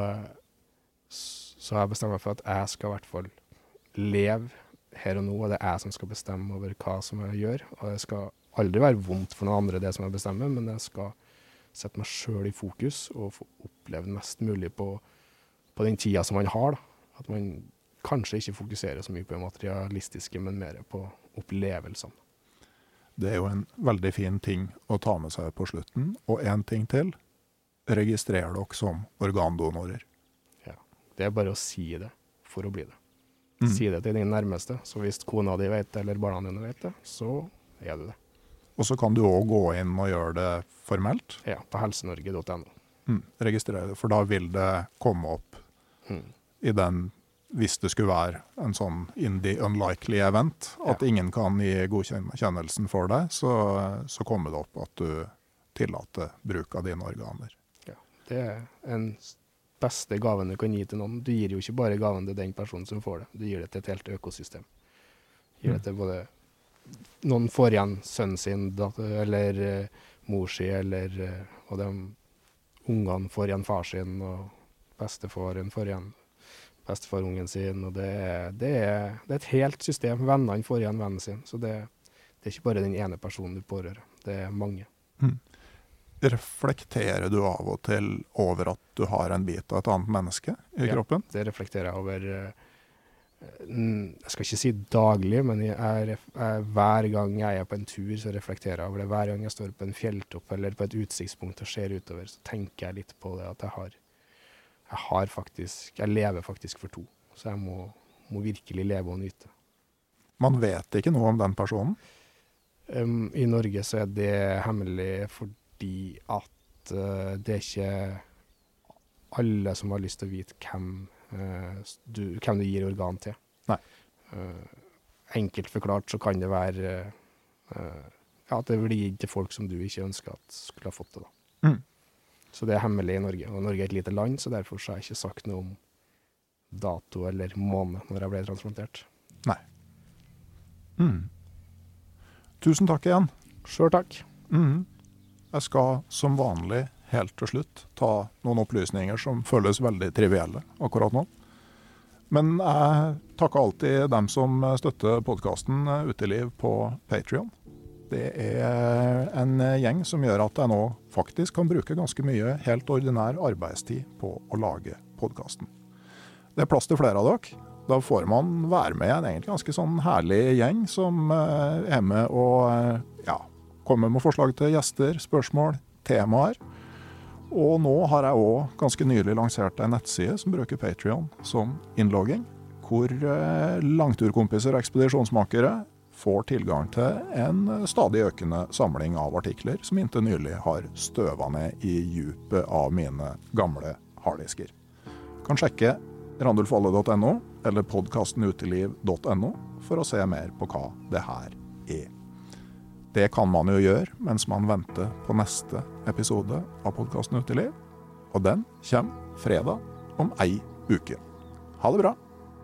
har jeg bestemt meg for at jeg skal i hvert fall leve her og nå, og det er jeg som skal bestemme over hva som jeg gjør, og det skal aldri være vondt for noen andre det som jeg bestemmer, men jeg skal sette meg selv i fokus og få oppleve mest mulig på den tida som man har da, at man kanskje ikke fokuserer så mye på det materialistiske, men mer på opplevelsene. Det er jo en veldig fin ting å ta med seg på slutten. Og en ting til, registrer dere som organdonorer. Ja, det er bare å si det for å bli det. Si det til din nærmeste, så hvis kona di vet det, eller barna dine vet det, så er du det. Og så kan du også gå inn og gjøre det formelt. Ja, på helsenorge.no. Registrere det, for da vil det komme opp i den, hvis det skulle være en sånn in the unlikely event, at ingen kan gi godkjennelsen for deg, så kommer det opp at du tillater bruk av dine organer. Ja, det er en beste gaven du kan gi til noen. Du gir jo ikke bare gaven til den personen som får det, du gir det til et helt økosystem. Du gir det til både noen får igjen sønnen sin, eller mor si, og de ungene får igjen far sin, og bestefaren får igjen bestefarungen sin, og det er et helt system. Vennene får igjen vennen sin, så det er ikke bare den ene personen du pårører, det er mange. Reflekterer du av og til over at du har en bit av et annet menneske i kroppen? Ja, det reflekterer jeg over, jeg skal ikke si daglig, men hver gang jeg er på en tur, så reflekterer jeg over det. Hver gang jeg står på en fjelltopp eller på et utsiktspunkt og ser utover, så tenker jeg litt på det at jeg lever faktisk for to, så jeg må virkelig leve og nyte. Man vet ikke noe om den personen? I Norge så er det hemmelig fordi at det er ikke alle som har lyst til å vite hvem du gir organ til. Nei. Enkelt forklart så kan det være at det blir gitt til folk som du ikke ønsker at skulle ha fått det da. Så det er hemmelig i Norge, og Norge er et lite land, så derfor har jeg ikke sagt noe om dato eller måned når jeg ble transplantert. Nei. Tusen takk igjen. Selv takk. Jeg skal som vanlig helt til slutt ta noen opplysninger som føles veldig trivielle akkurat nå. Men jeg takker alltid dem som støtter podcasten Uteliv på Patreon. Det en gjeng som gjør at jeg nå faktisk kan bruke ganske mye helt ordinær arbeidstid på å lage podcasten. Det plass til flere av dere. Da får man være med en egentlig ganske sånn herlig gjeng som med og kommer med forslag til gjester, spørsmål, temaer. Og nå har jeg også ganske nylig lansert en nettside som bruker Patreon som innlogging, hvor langturkompiser og ekspedisjonsmakere får tilgang til en stadig økende samling av artikler som inntil nylig har støvet ned i djupet av mine gamle harddisker. Kan sjekke randulfalle.no eller podcastenuteliv.no for å se mer på hva det her er. Det kan man jo gjøre mens man venter på neste episode av podcasten Uteliv, og den kommer fredag om ei uke. Ha det bra!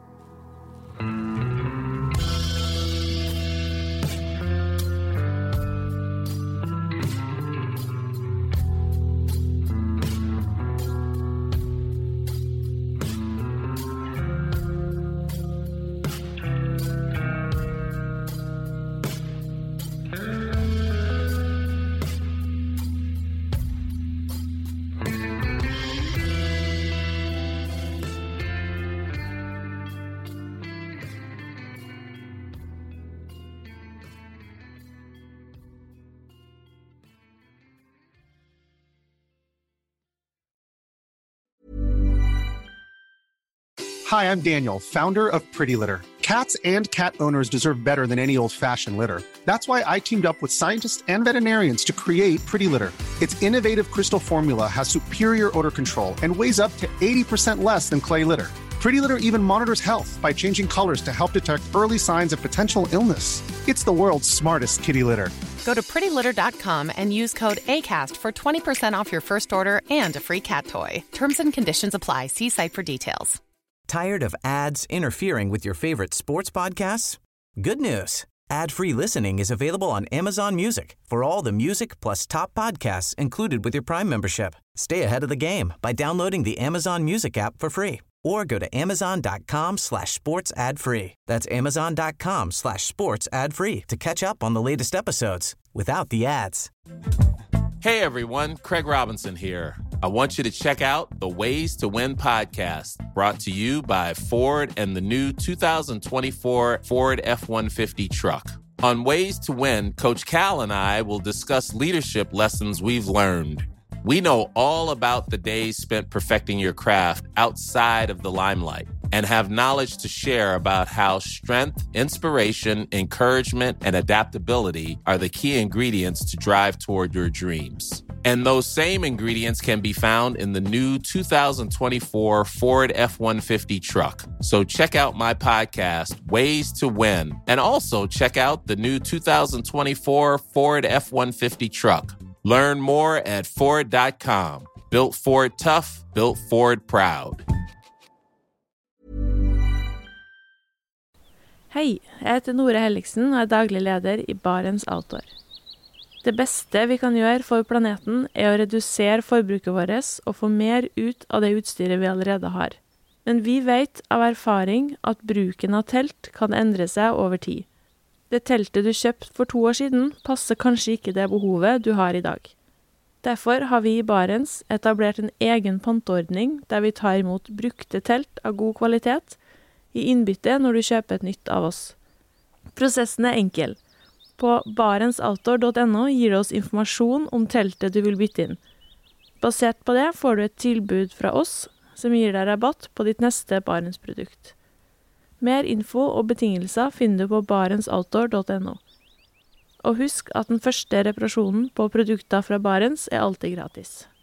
Hi, I'm Daniel, founder of Pretty Litter. Cats and cat owners deserve better than any old-fashioned litter. That's why I teamed up with scientists and veterinarians to create Pretty Litter. Its innovative crystal formula has superior odor control and weighs up to 80% less than clay litter. Pretty Litter even monitors health by changing colors to help detect early signs of potential illness. It's the world's smartest kitty litter. Go to prettylitter.com and use code ACAST for 20% off your first order and a free cat toy. Terms and conditions apply. See site for details. Tired of ads interfering with your favorite sports podcasts? Good news. Ad-free listening is available on Amazon Music for all the music plus top podcasts included with your Prime membership. Stay ahead of the game by downloading the Amazon Music app for free or go to amazon.com/sports ad-free. That's amazon.com/sports ad-free to catch up on the latest episodes without the ads. Hey everyone, Craig Robinson here. I want you to check out the Ways to Win podcast, brought to you by Ford and the new 2024 Ford F-150 truck. On Ways to Win, Coach Cal and I will discuss leadership lessons we've learned. We know all about the days spent perfecting your craft outside of the limelight and have knowledge to share about how strength, inspiration, encouragement, and adaptability are the key ingredients to drive toward your dreams. And those same ingredients can be found in the new 2024 Ford F-150 truck. So check out my podcast, Ways to Win, and also check out the new 2024 Ford F-150 truck. Learn more at Ford.com. Built Ford tough, built Ford proud. Hei, jeg heter Nore Helliksen og er daglig leder i Barents Outdoor. Det beste vi kan gjøre for planeten er å redusere forbruket vårt og få mer ut av det utstyret vi allerede har. Men vi vet av erfaring at bruken av telt kan endre seg over tid. Det teltet du kjøpte for 2 år siden passer kanskje ikke det behovet du har i dag. Derfor har vi i Barents etablert en egen panteordning der vi tar imot brukte telt av god kvalitet i innbytte når du kjøper et nytt av oss. Prosessen er enkel. På barentsoutdoor.no gir det oss informasjon om teltet du vil bytte inn. Basert på det får du et tilbud fra oss som gir deg rabatt på ditt neste Barents-produkt. Mer info og betingelser finner du på barentsoutdoor.no. Og husk at den første reparasjonen på produkter fra Barents er alltid gratis.